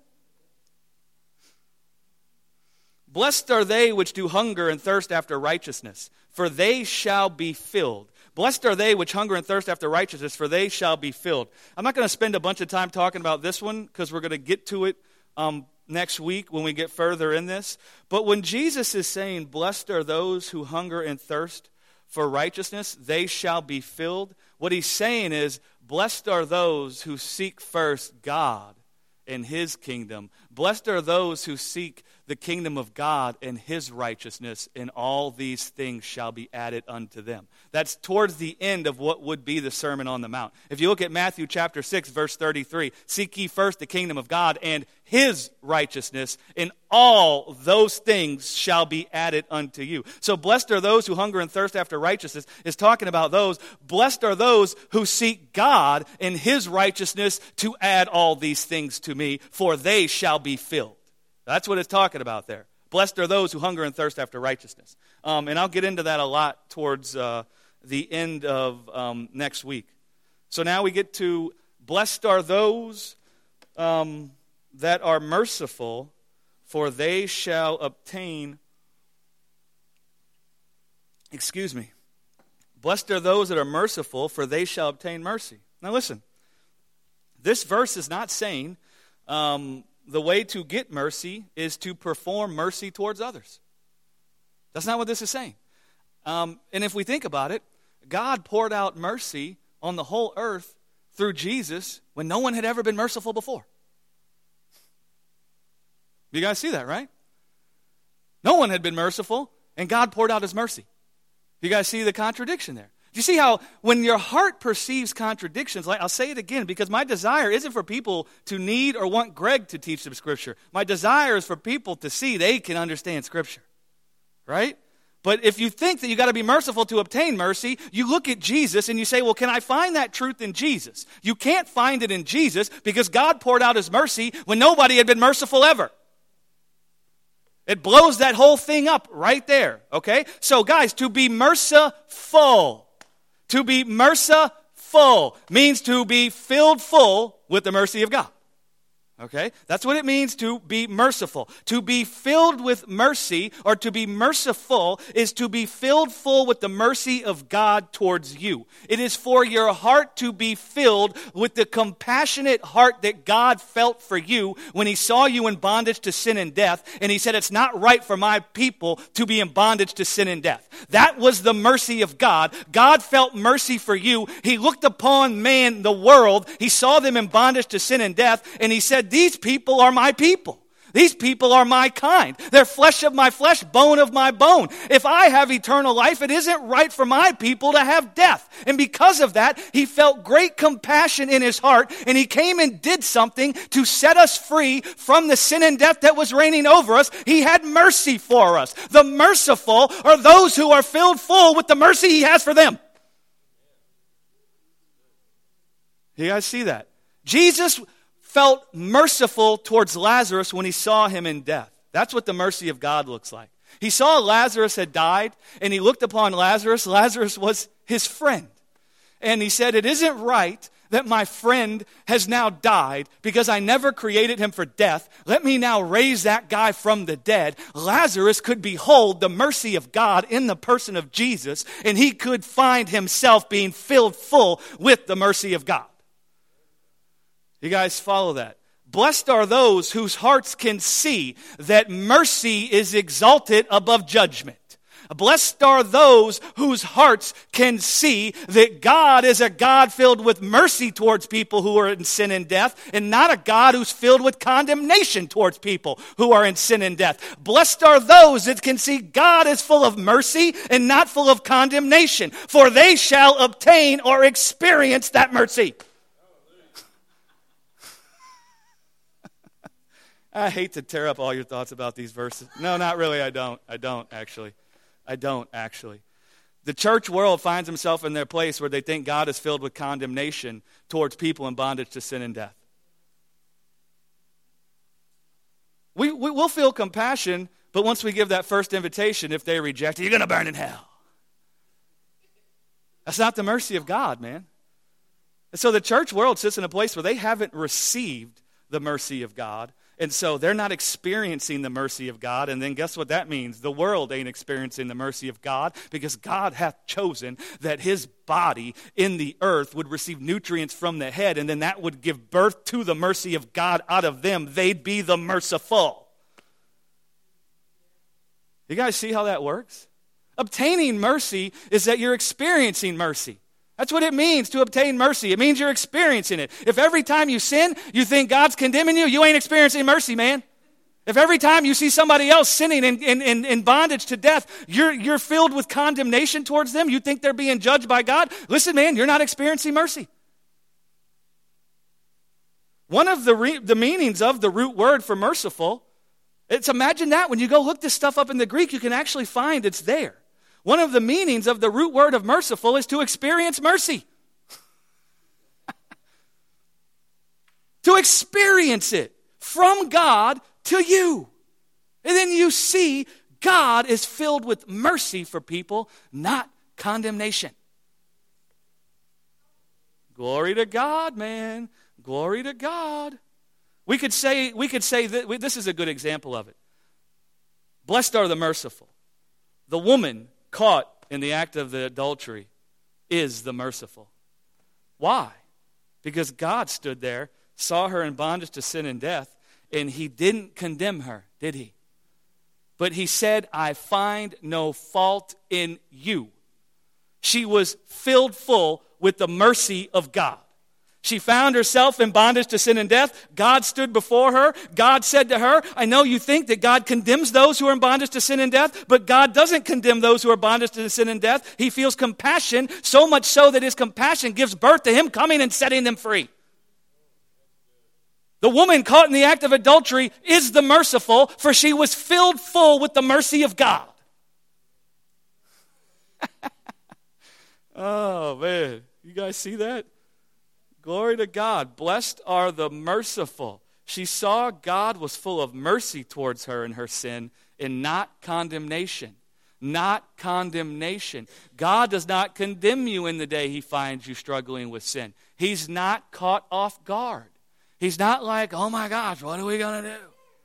Blessed are they which do hunger and thirst after righteousness, for they shall be filled. Blessed are they which hunger and thirst after righteousness, for they shall be filled. I'm not going to spend a bunch of time talking about this one because we're going to get to it next week when we get further in this. But when Jesus is saying, blessed are those who hunger and thirst for righteousness, they shall be filled. What he's saying is, blessed are those who seek first God and his kingdom. Blessed are those who seek the kingdom of God and his righteousness, and all these things shall be added unto them. That's towards the end of what would be the Sermon on the Mount. If you look at Matthew chapter 6, verse 33, seek ye first the kingdom of God and his righteousness, and all those things shall be added unto you. So blessed are those who hunger and thirst after righteousness is talking about those. Blessed are those who seek God and his righteousness to add all these things to me, for they shall be filled. That's what it's talking about there. Blessed are those who hunger and thirst after righteousness. And I'll get into that a lot towards the end of next week. So now we get to blessed are those that are merciful, for they shall obtain, blessed are those that are merciful, for they shall obtain mercy. Now listen, this verse is not saying the way to get mercy is to perform mercy towards others. That's not what this is saying. And if we think about it, God poured out mercy on the whole earth through Jesus when no one had ever been merciful before. You guys see that, right? No one had been merciful, and God poured out his mercy. You guys see the contradiction there? Do you see how when your heart perceives contradictions, like I'll say it again, because my desire isn't for people to need or want Greg to teach them Scripture. My desire is for people to see they can understand Scripture, right? But if you think that you got to be merciful to obtain mercy, you look at Jesus and you say, well, can I find that truth in Jesus? You can't find it in Jesus because God poured out his mercy when nobody had been merciful ever. It blows that whole thing up right there, okay? So guys, to be merciful means to be filled full with the mercy of God, Okay? That's what it means to be merciful. To be filled with mercy, or to be merciful, is to be filled full with the mercy of God towards you. It is for your heart to be filled with the compassionate heart that God felt for you when he saw you in bondage to sin and death, and he said, it's not right for my people to be in bondage to sin and death. That was the mercy of God. God felt mercy for you. He looked upon man, the world. He saw them in bondage to sin and death, and he said, these people are my people. These people are my kind. They're flesh of my flesh, bone of my bone. If I have eternal life, it isn't right for my people to have death. And because of that, he felt great compassion in his heart, and he came and did something to set us free from the sin and death that was reigning over us. He had mercy for us. The merciful are those who are filled full with the mercy he has for them. You guys see that? Jesus felt merciful towards Lazarus when he saw him in death. That's what the mercy of God looks like. He saw Lazarus had died, and he looked upon Lazarus. Lazarus was his friend. And he said, it isn't right that my friend has now died because I never created him for death. Let me now raise that guy from the dead. Lazarus could behold the mercy of God in the person of Jesus, and he could find himself being filled full with the mercy of God. You guys follow that? Blessed are those whose hearts can see that mercy is exalted above judgment. Blessed are those whose hearts can see that God is a God filled with mercy towards people who are in sin and death, and not a God who's filled with condemnation towards people who are in sin and death. Blessed are those that can see God is full of mercy and not full of condemnation, for they shall obtain or experience that mercy. I hate to tear up all your thoughts about these verses. No, not really. I don't actually. The church world finds himself in their place where they think God is filled with condemnation towards people in bondage to sin and death. We'll feel compassion, but once we give that first invitation, if they reject it, you're going to burn in hell. That's not the mercy of God, man. And so the church world sits in a place where they haven't received the mercy of God. And so they're not experiencing the mercy of God. And then guess what that means? The world ain't experiencing the mercy of God, because God hath chosen that his body in the earth would receive nutrients from the head, and then that would give birth to the mercy of God out of them. They'd be the merciful. You guys see how that works? Obtaining mercy is that you're experiencing mercy. That's what it means to obtain mercy. It means you're experiencing it. If every time you sin, you think God's condemning you, you ain't experiencing mercy, man. If every time you see somebody else sinning in bondage to death, you're filled with condemnation towards them, you think they're being judged by God, listen, man, you're not experiencing mercy. One of the meanings of the root word for merciful, it's imagine that when you go look this stuff up in the Greek, you can actually find it's there. One of the meanings of the root word of merciful is to experience mercy. To experience it from God to you. And then you see God is filled with mercy for people, not condemnation. Glory to God, man. Glory to God. We could say that this is a good example of it. Blessed are the merciful. The woman caught in the act of the adultery is the merciful. Why? Because God stood there, saw her in bondage to sin and death, and he didn't condemn her, did he? But he said, I find no fault in you. She was filled full with the mercy of God. She found herself in bondage to sin and death. God stood before her. God said to her, I know you think that God condemns those who are in bondage to sin and death, but God doesn't condemn those who are in bondage to sin and death. He feels compassion, so much so that his compassion gives birth to him coming and setting them free. The woman caught in the act of adultery is the merciful, for she was filled full with the mercy of God. Oh, man. You guys see that? Glory to God. Blessed are the merciful. She saw God was full of mercy towards her in her sin and not condemnation. Not condemnation. God does not condemn you in the day he finds you struggling with sin. He's not caught off guard. He's not like, oh my gosh, what are we going to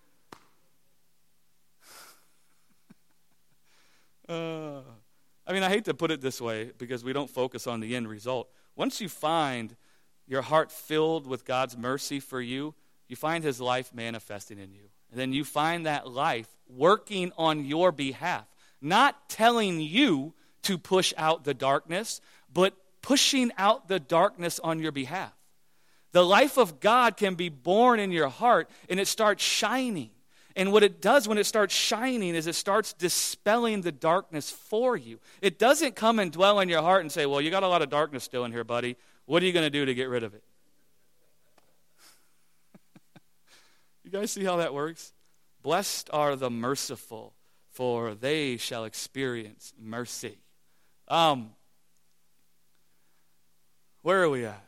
do? I hate to put it this way because we don't focus on the end result. Once you find your heart filled with God's mercy for you, you find his life manifesting in you. And then you find that life working on your behalf, not telling you to push out the darkness, but pushing out the darkness on your behalf. The life of God can be born in your heart, and it starts shining. And what it does when it starts shining is it starts dispelling the darkness for you. It doesn't come and dwell in your heart and say, well, you got a lot of darkness still in here, buddy. What are you going to do to get rid of it? You guys see how that works? Blessed are the merciful, for they shall experience mercy. Where are we at?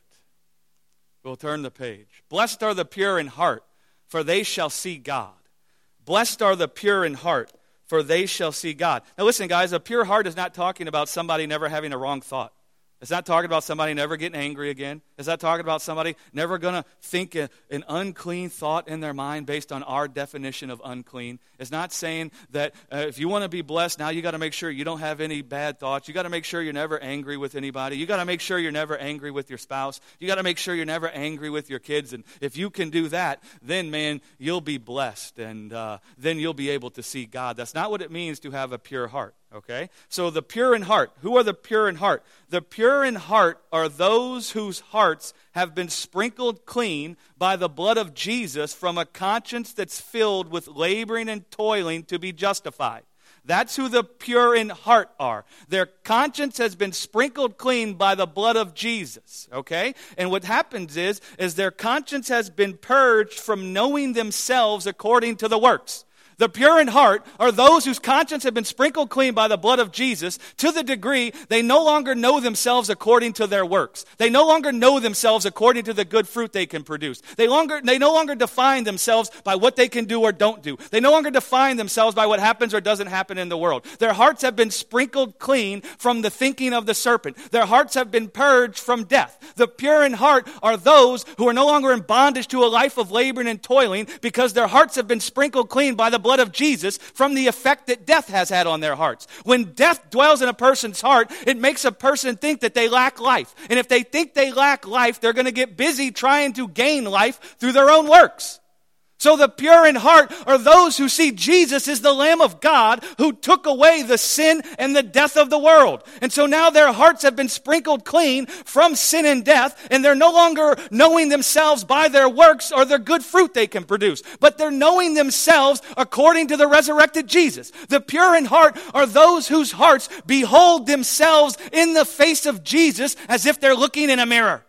We'll turn the page. Blessed are the pure in heart, for they shall see God. Blessed are the pure in heart, for they shall see God. Now listen, guys, a pure heart is not talking about somebody never having a wrong thought. It's not talking about somebody never getting angry again. It's not talking about somebody never going to think an unclean thought in their mind based on our definition of unclean. It's not saying that if you want to be blessed, now you got to make sure you don't have any bad thoughts. You got to make sure you're never angry with anybody. You got to make sure you're never angry with your spouse. You got to make sure you're never angry with your kids. And if you can do that, then, man, you'll be blessed. And then you'll be able to see God. That's not what it means to have a pure heart. Okay? So the pure in heart. Who are the pure in heart? The pure in heart are those whose hearts have been sprinkled clean by the blood of Jesus from a conscience that's filled with laboring and toiling to be justified. That's who the pure in heart are. Their conscience has been sprinkled clean by the blood of Jesus, okay? And what happens is their conscience has been purged from knowing themselves according to the works. The pure in heart are those whose conscience have been sprinkled clean by the blood of Jesus to the degree they no longer know themselves according to their works. They no longer know themselves according to the good fruit they can produce. They no longer define themselves by what they can do or don't do. They no longer define themselves by what happens or doesn't happen in the world. Their hearts have been sprinkled clean from the thinking of the serpent. Their hearts have been purged from death. The pure in heart are those who are no longer in bondage to a life of laboring and toiling because their hearts have been sprinkled clean by the blood of Jesus from the effect that death has had on their hearts. When death dwells in a person's heart, it makes a person think that they lack life. And if they think they lack life, they're going to get busy trying to gain life through their own works. So the pure in heart are those who see Jesus as the Lamb of God who took away the sin and the death of the world. And so now their hearts have been sprinkled clean from sin and death, and they're no longer knowing themselves by their works or their good fruit they can produce, but they're knowing themselves according to the resurrected Jesus. The pure in heart are those whose hearts behold themselves in the face of Jesus as if they're looking in a mirror.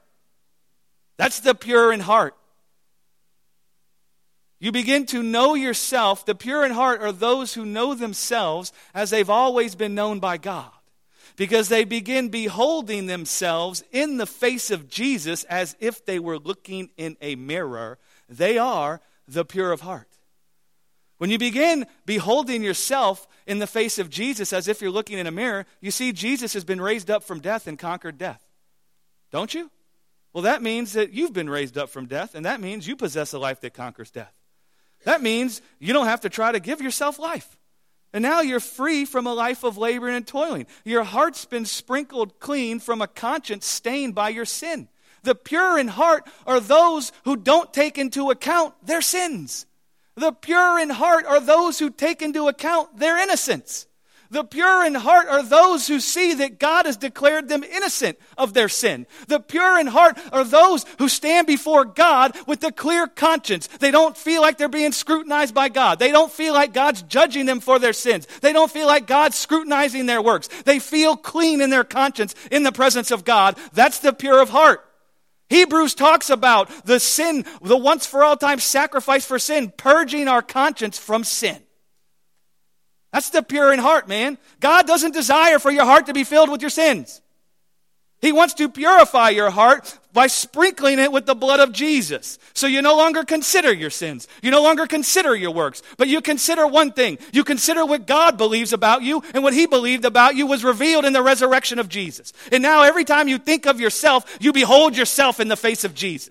That's the pure in heart. You begin to know yourself. The pure in heart are those who know themselves as they've always been known by God, because they begin beholding themselves in the face of Jesus as if they were looking in a mirror. They are the pure of heart. When you begin beholding yourself in the face of Jesus as if you're looking in a mirror, you see Jesus has been raised up from death and conquered death. Don't you? Well, that means that you've been raised up from death, and that means you possess a life that conquers death. That means you don't have to try to give yourself life. And now you're free from a life of labor and toiling. Your heart's been sprinkled clean from a conscience stained by your sin. The pure in heart are those who don't take into account their sins. The pure in heart are those who take into account their innocence. The pure in heart are those who see that God has declared them innocent of their sin. The pure in heart are those who stand before God with a clear conscience. They don't feel like they're being scrutinized by God. They don't feel like God's judging them for their sins. They don't feel like God's scrutinizing their works. They feel clean in their conscience in the presence of God. That's the pure of heart. Hebrews talks about the sin, the once for all time sacrifice for sin, purging our conscience from sin. That's the pure in heart, man. God doesn't desire for your heart to be filled with your sins. He wants to purify your heart by sprinkling it with the blood of Jesus. So you no longer consider your sins. You no longer consider your works. But you consider one thing. You consider what God believes about you, and what He believed about you was revealed in the resurrection of Jesus. And now every time you think of yourself, you behold yourself in the face of Jesus.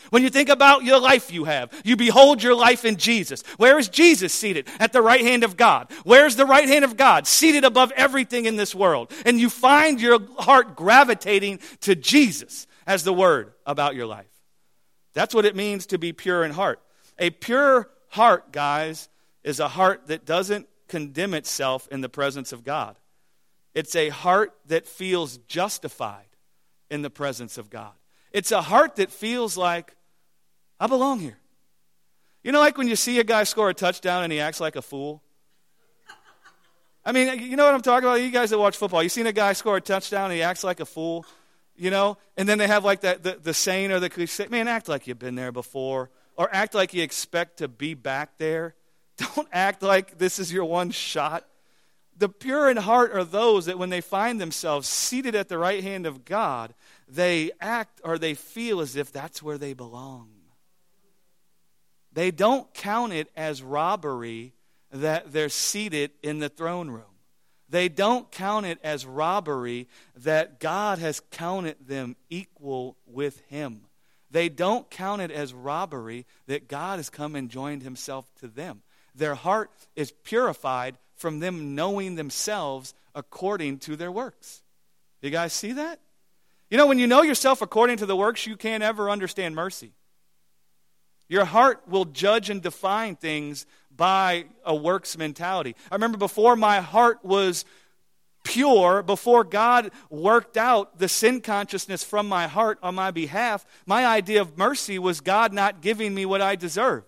When you think about your life you have, you behold your life in Jesus. Where is Jesus seated? At the right hand of God. Where is the right hand of God? Seated above everything in this world. And you find your heart gravitating to Jesus as the word about your life. That's what it means to be pure in heart. A pure heart, guys, is a heart that doesn't condemn itself in the presence of God. It's a heart that feels justified in the presence of God. It's a heart that feels like, I belong here. You know, like when you see a guy score a touchdown and he acts like a fool? I mean, you know what I'm talking about? You guys that watch football, you seen a guy score a touchdown and he acts like a fool? You know? And then they have like that the saying or the cliche, man, act like you've been there before. Or act like you expect to be back there. Don't act like this is your one shot. The pure in heart are those that when they find themselves seated at the right hand of God, they act or they feel as if that's where they belong. They don't count it as robbery that they're seated in the throne room. They don't count it as robbery that God has counted them equal with Him. They don't count it as robbery that God has come and joined Himself to them. Their heart is purified from them knowing themselves according to their works. You guys see that? You know, when you know yourself according to the works, you can't ever understand mercy. Your heart will judge and define things by a works mentality. I remember before my heart was pure, before God worked out the sin consciousness from my heart on my behalf, my idea of mercy was God not giving me what I deserved.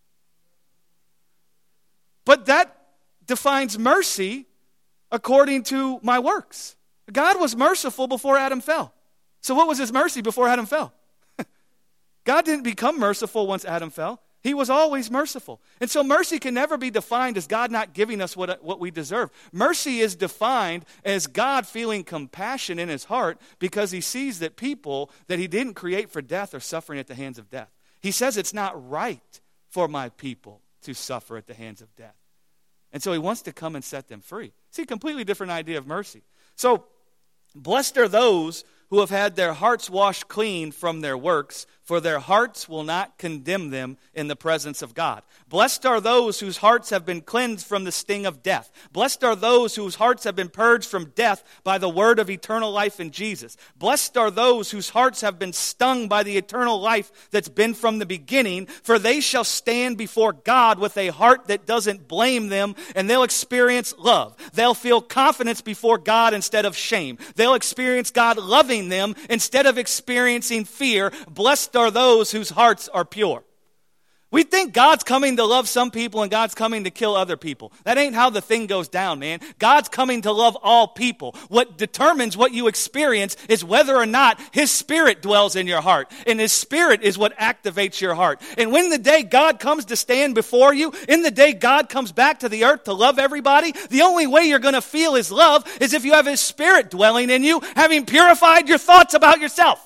But that defines mercy according to my works. God was merciful before Adam fell. So what was His mercy before Adam fell? God didn't become merciful once Adam fell. He was always merciful. And so mercy can never be defined as God not giving us what we deserve. Mercy is defined as God feeling compassion in His heart because He sees that people that He didn't create for death are suffering at the hands of death. He says it's not right for my people to suffer at the hands of death. And so He wants to come and set them free. See, completely different idea of mercy. So, blessed are those who have had their hearts washed clean from their works, for their hearts will not condemn them in the presence of God. Blessed are those whose hearts have been cleansed from the sting of death. Blessed are those whose hearts have been purged from death by the word of eternal life in Jesus. Blessed are those whose hearts have been stung by the eternal life that's been from the beginning, for they shall stand before God with a heart that doesn't blame them, and they'll experience love. They'll feel confidence before God instead of shame. They'll experience God loving them instead of experiencing fear. Blessed are those whose hearts are pure. We think God's coming to love some people and God's coming to kill other people. That ain't how the thing goes down, man. God's coming to love all people. What determines what you experience is whether or not His Spirit dwells in your heart. And His Spirit is what activates your heart. And when the day God comes to stand before you, in the day God comes back to the earth to love everybody, the only way you're going to feel His love is if you have His Spirit dwelling in you, having purified your thoughts about yourself.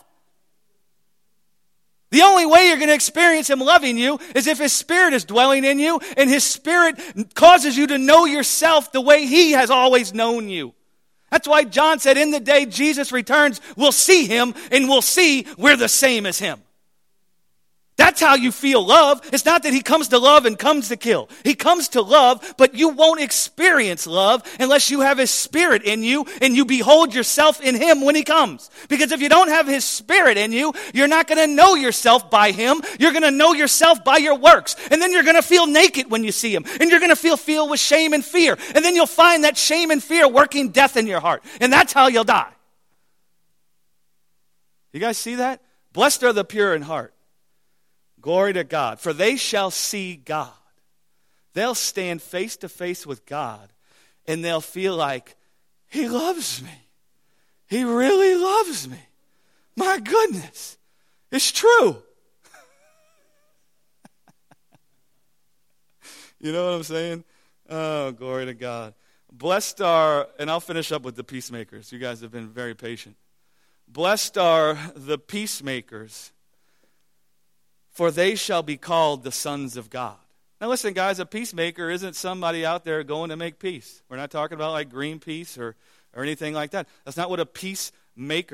The only way you're going to experience Him loving you is if His Spirit is dwelling in you and His Spirit causes you to know yourself the way He has always known you. That's why John said, in the day Jesus returns, we'll see Him and we'll see we're the same as Him. That's how you feel love. It's not that He comes to love and comes to kill. He comes to love, but you won't experience love unless you have His Spirit in you and you behold yourself in Him when He comes. Because if you don't have His Spirit in you, you're not going to know yourself by Him. You're going to know yourself by your works. And then you're going to feel naked when you see Him. And you're going to feel with shame and fear. And then you'll find that shame and fear working death in your heart. And that's how you'll die. You guys see that? Blessed are the pure in heart. Glory to God, for they shall see God. They'll stand face to face with God, and they'll feel like, He loves me. He really loves me. My goodness, it's true. You know what I'm saying? Oh, glory to God. Blessed are, and I'll finish up with the peacemakers. You guys have been very patient. Blessed are the peacemakers, for they shall be called the sons of God. Now listen, guys, a peacemaker isn't somebody out there going to make peace. We're not talking about like Greenpeace or anything like that. That's not what a peacemaker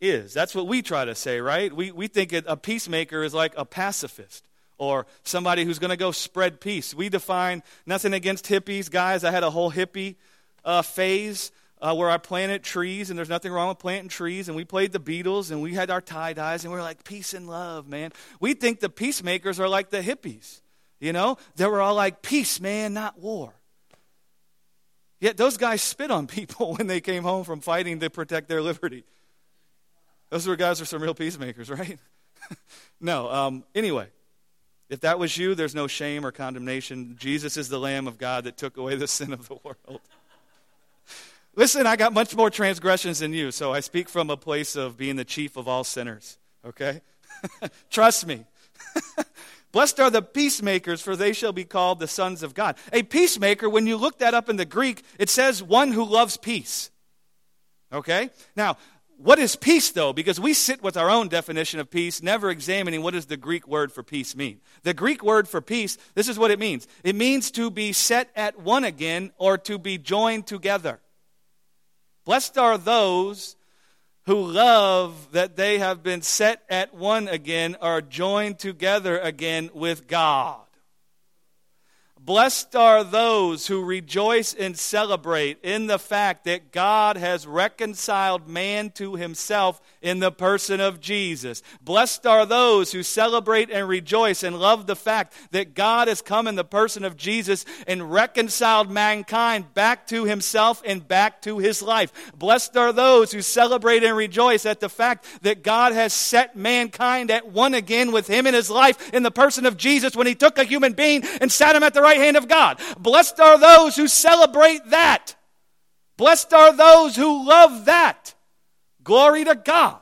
is. That's what we try to say, right? We think a peacemaker is like a pacifist or somebody who's going to go spread peace. We define, nothing against hippies. Guys, I had a whole hippie phase where I planted trees, and there's nothing wrong with planting trees, and we played the Beatles, and we had our tie-dyes, and we were like, peace and love, man. We think the peacemakers are like the hippies, you know? They were all like, peace, man, not war. Yet those guys spit on people when they came home from fighting to protect their liberty. Those guys are some real peacemakers, right? No, anyway, if that was you, there's no shame or condemnation. Jesus is the Lamb of God that took away the sin of the world. Listen, I got much more transgressions than you, so I speak from a place of being the chief of all sinners, okay? Trust me. Blessed are the peacemakers, for they shall be called the sons of God. A peacemaker, when you look that up in the Greek, it says one who loves peace, okay? Now, what is peace, though? Because we sit with our own definition of peace, never examining what does the Greek word for peace mean. The Greek word for peace, this is what it means. It means to be set at one again or to be joined together. Blessed are those who love that they have been set at one again or joined together again with God. Blessed are those who rejoice and celebrate in the fact that God has reconciled man to himself in the person of Jesus. Blessed are those who celebrate and rejoice and love the fact that God has come in the person of Jesus and reconciled mankind back to himself and back to his life. Blessed are those who celebrate and rejoice at the fact that God has set mankind at one again with him in his life in the person of Jesus when he took a human being and sat him at the right hand of God. Blessed are those who celebrate that. Blessed are those who love that. Glory to God.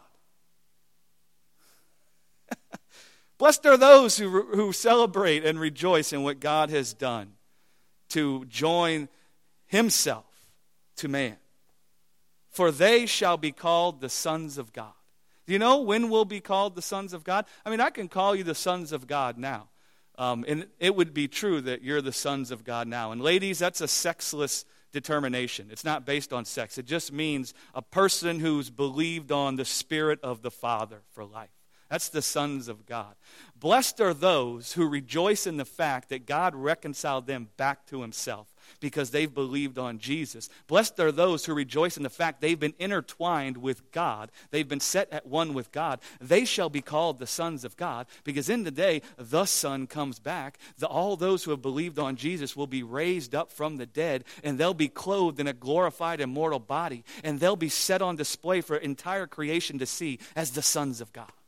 Blessed are those who celebrate and rejoice in what God has done to join himself to man. For they shall be called the sons of God. Do you know when we'll be called the sons of God? I mean, I can call you the sons of God now. And it would be true that you're the sons of God now. And ladies, that's a sexless determination. It's not based on sex. It just means a person who's believed on the Spirit of the Father for life. That's the sons of God. Blessed are those who rejoice in the fact that God reconciled them back to himself because they've believed on Jesus. Blessed are those who rejoice in the fact they've been intertwined with God. They've been set at one with God. They shall be called the sons of God because in the day the Son comes back. All those who have believed on Jesus will be raised up from the dead and they'll be clothed in a glorified immortal body and they'll be set on display for entire creation to see as the sons of God.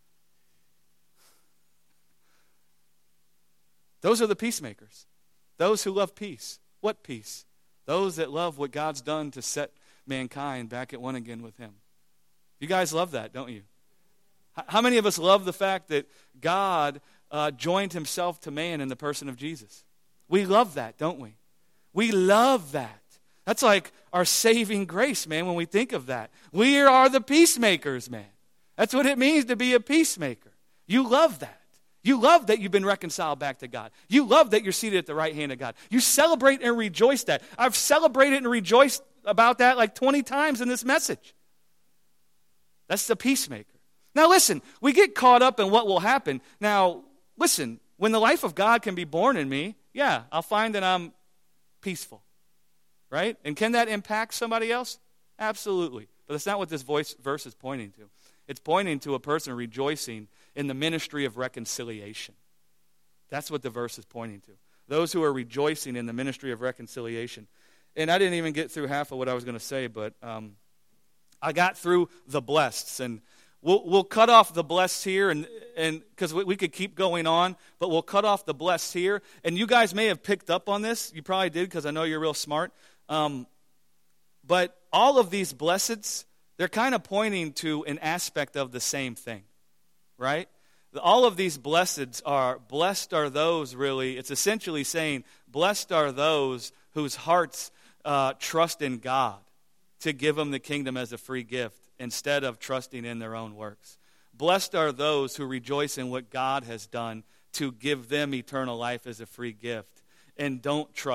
Those are the peacemakers. Those who love peace. What peace? Those that love what God's done to set mankind back at one again with him. You guys love that, don't you? How many of us love the fact that God joined himself to man in the person of Jesus? We love that, don't we? We love that. That's like our saving grace, man, when we think of that. We are the peacemakers, man. That's what it means to be a peacemaker. You love that. You love that you've been reconciled back to God. You love that you're seated at the right hand of God. You celebrate and rejoice that. I've celebrated and rejoiced about that like 20 times in this message. That's the peacemaker. Now listen, we get caught up in what will happen. Now listen, when the life of God can be born in me, yeah, I'll find that I'm peaceful. Right? And can that impact somebody else? Absolutely. But that's not what this verse is pointing to. It's pointing to a person rejoicing in the ministry of reconciliation. That's what the verse is pointing to. Those who are rejoicing in the ministry of reconciliation. And I didn't even get through half of what I was going to say, but I got through the blessed. And we'll cut off the blessed here, and because we could keep going on, but we'll cut off the blessed here. And you guys may have picked up on this. You probably did because I know you're real smart. But all of these blesseds, they're kind of pointing to an aspect of the same thing, right? All of these blessed are those really, it's essentially saying, blessed are those whose hearts trust in God to give them the kingdom as a free gift instead of trusting in their own works. Blessed are those who rejoice in what God has done to give them eternal life as a free gift and don't trust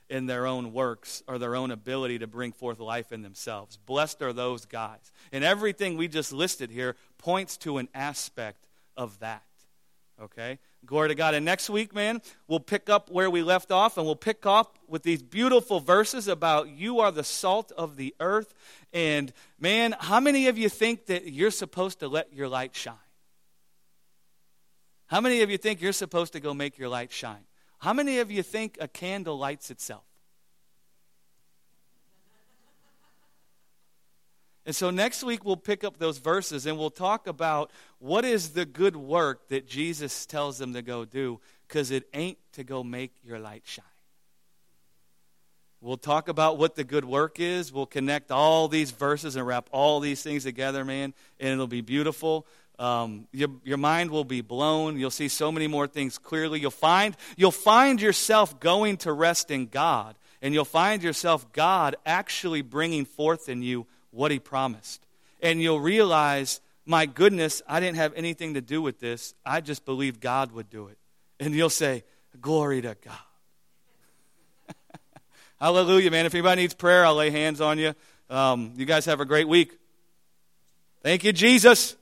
in their own works or their own ability to bring forth life in themselves. Blessed are those guys. And everything we just listed here points to an aspect of that. Okay? Glory to God. And next week, man, we'll pick up where we left off, and we'll pick up with these beautiful verses about you are the salt of the earth. And, man, how many of you think that you're supposed to let your light shine? How many of you think you're supposed to go make your light shine? How many of you think a candle lights itself? And so next week we'll pick up those verses and we'll talk about what is the good work that Jesus tells them to go do, because it ain't to go make your light shine. We'll talk about what the good work is. We'll connect all these verses and wrap all these things together, man, and it'll be beautiful. Your mind will be blown. You'll see so many more things clearly. You'll find yourself going to rest in God, and you'll find yourself, God, actually bringing forth in you what He promised. And you'll realize, my goodness, I didn't have anything to do with this. I just believed God would do it. And you'll say, glory to God. Hallelujah, man. If anybody needs prayer, I'll lay hands on you. You guys have a great week. Thank you, Jesus.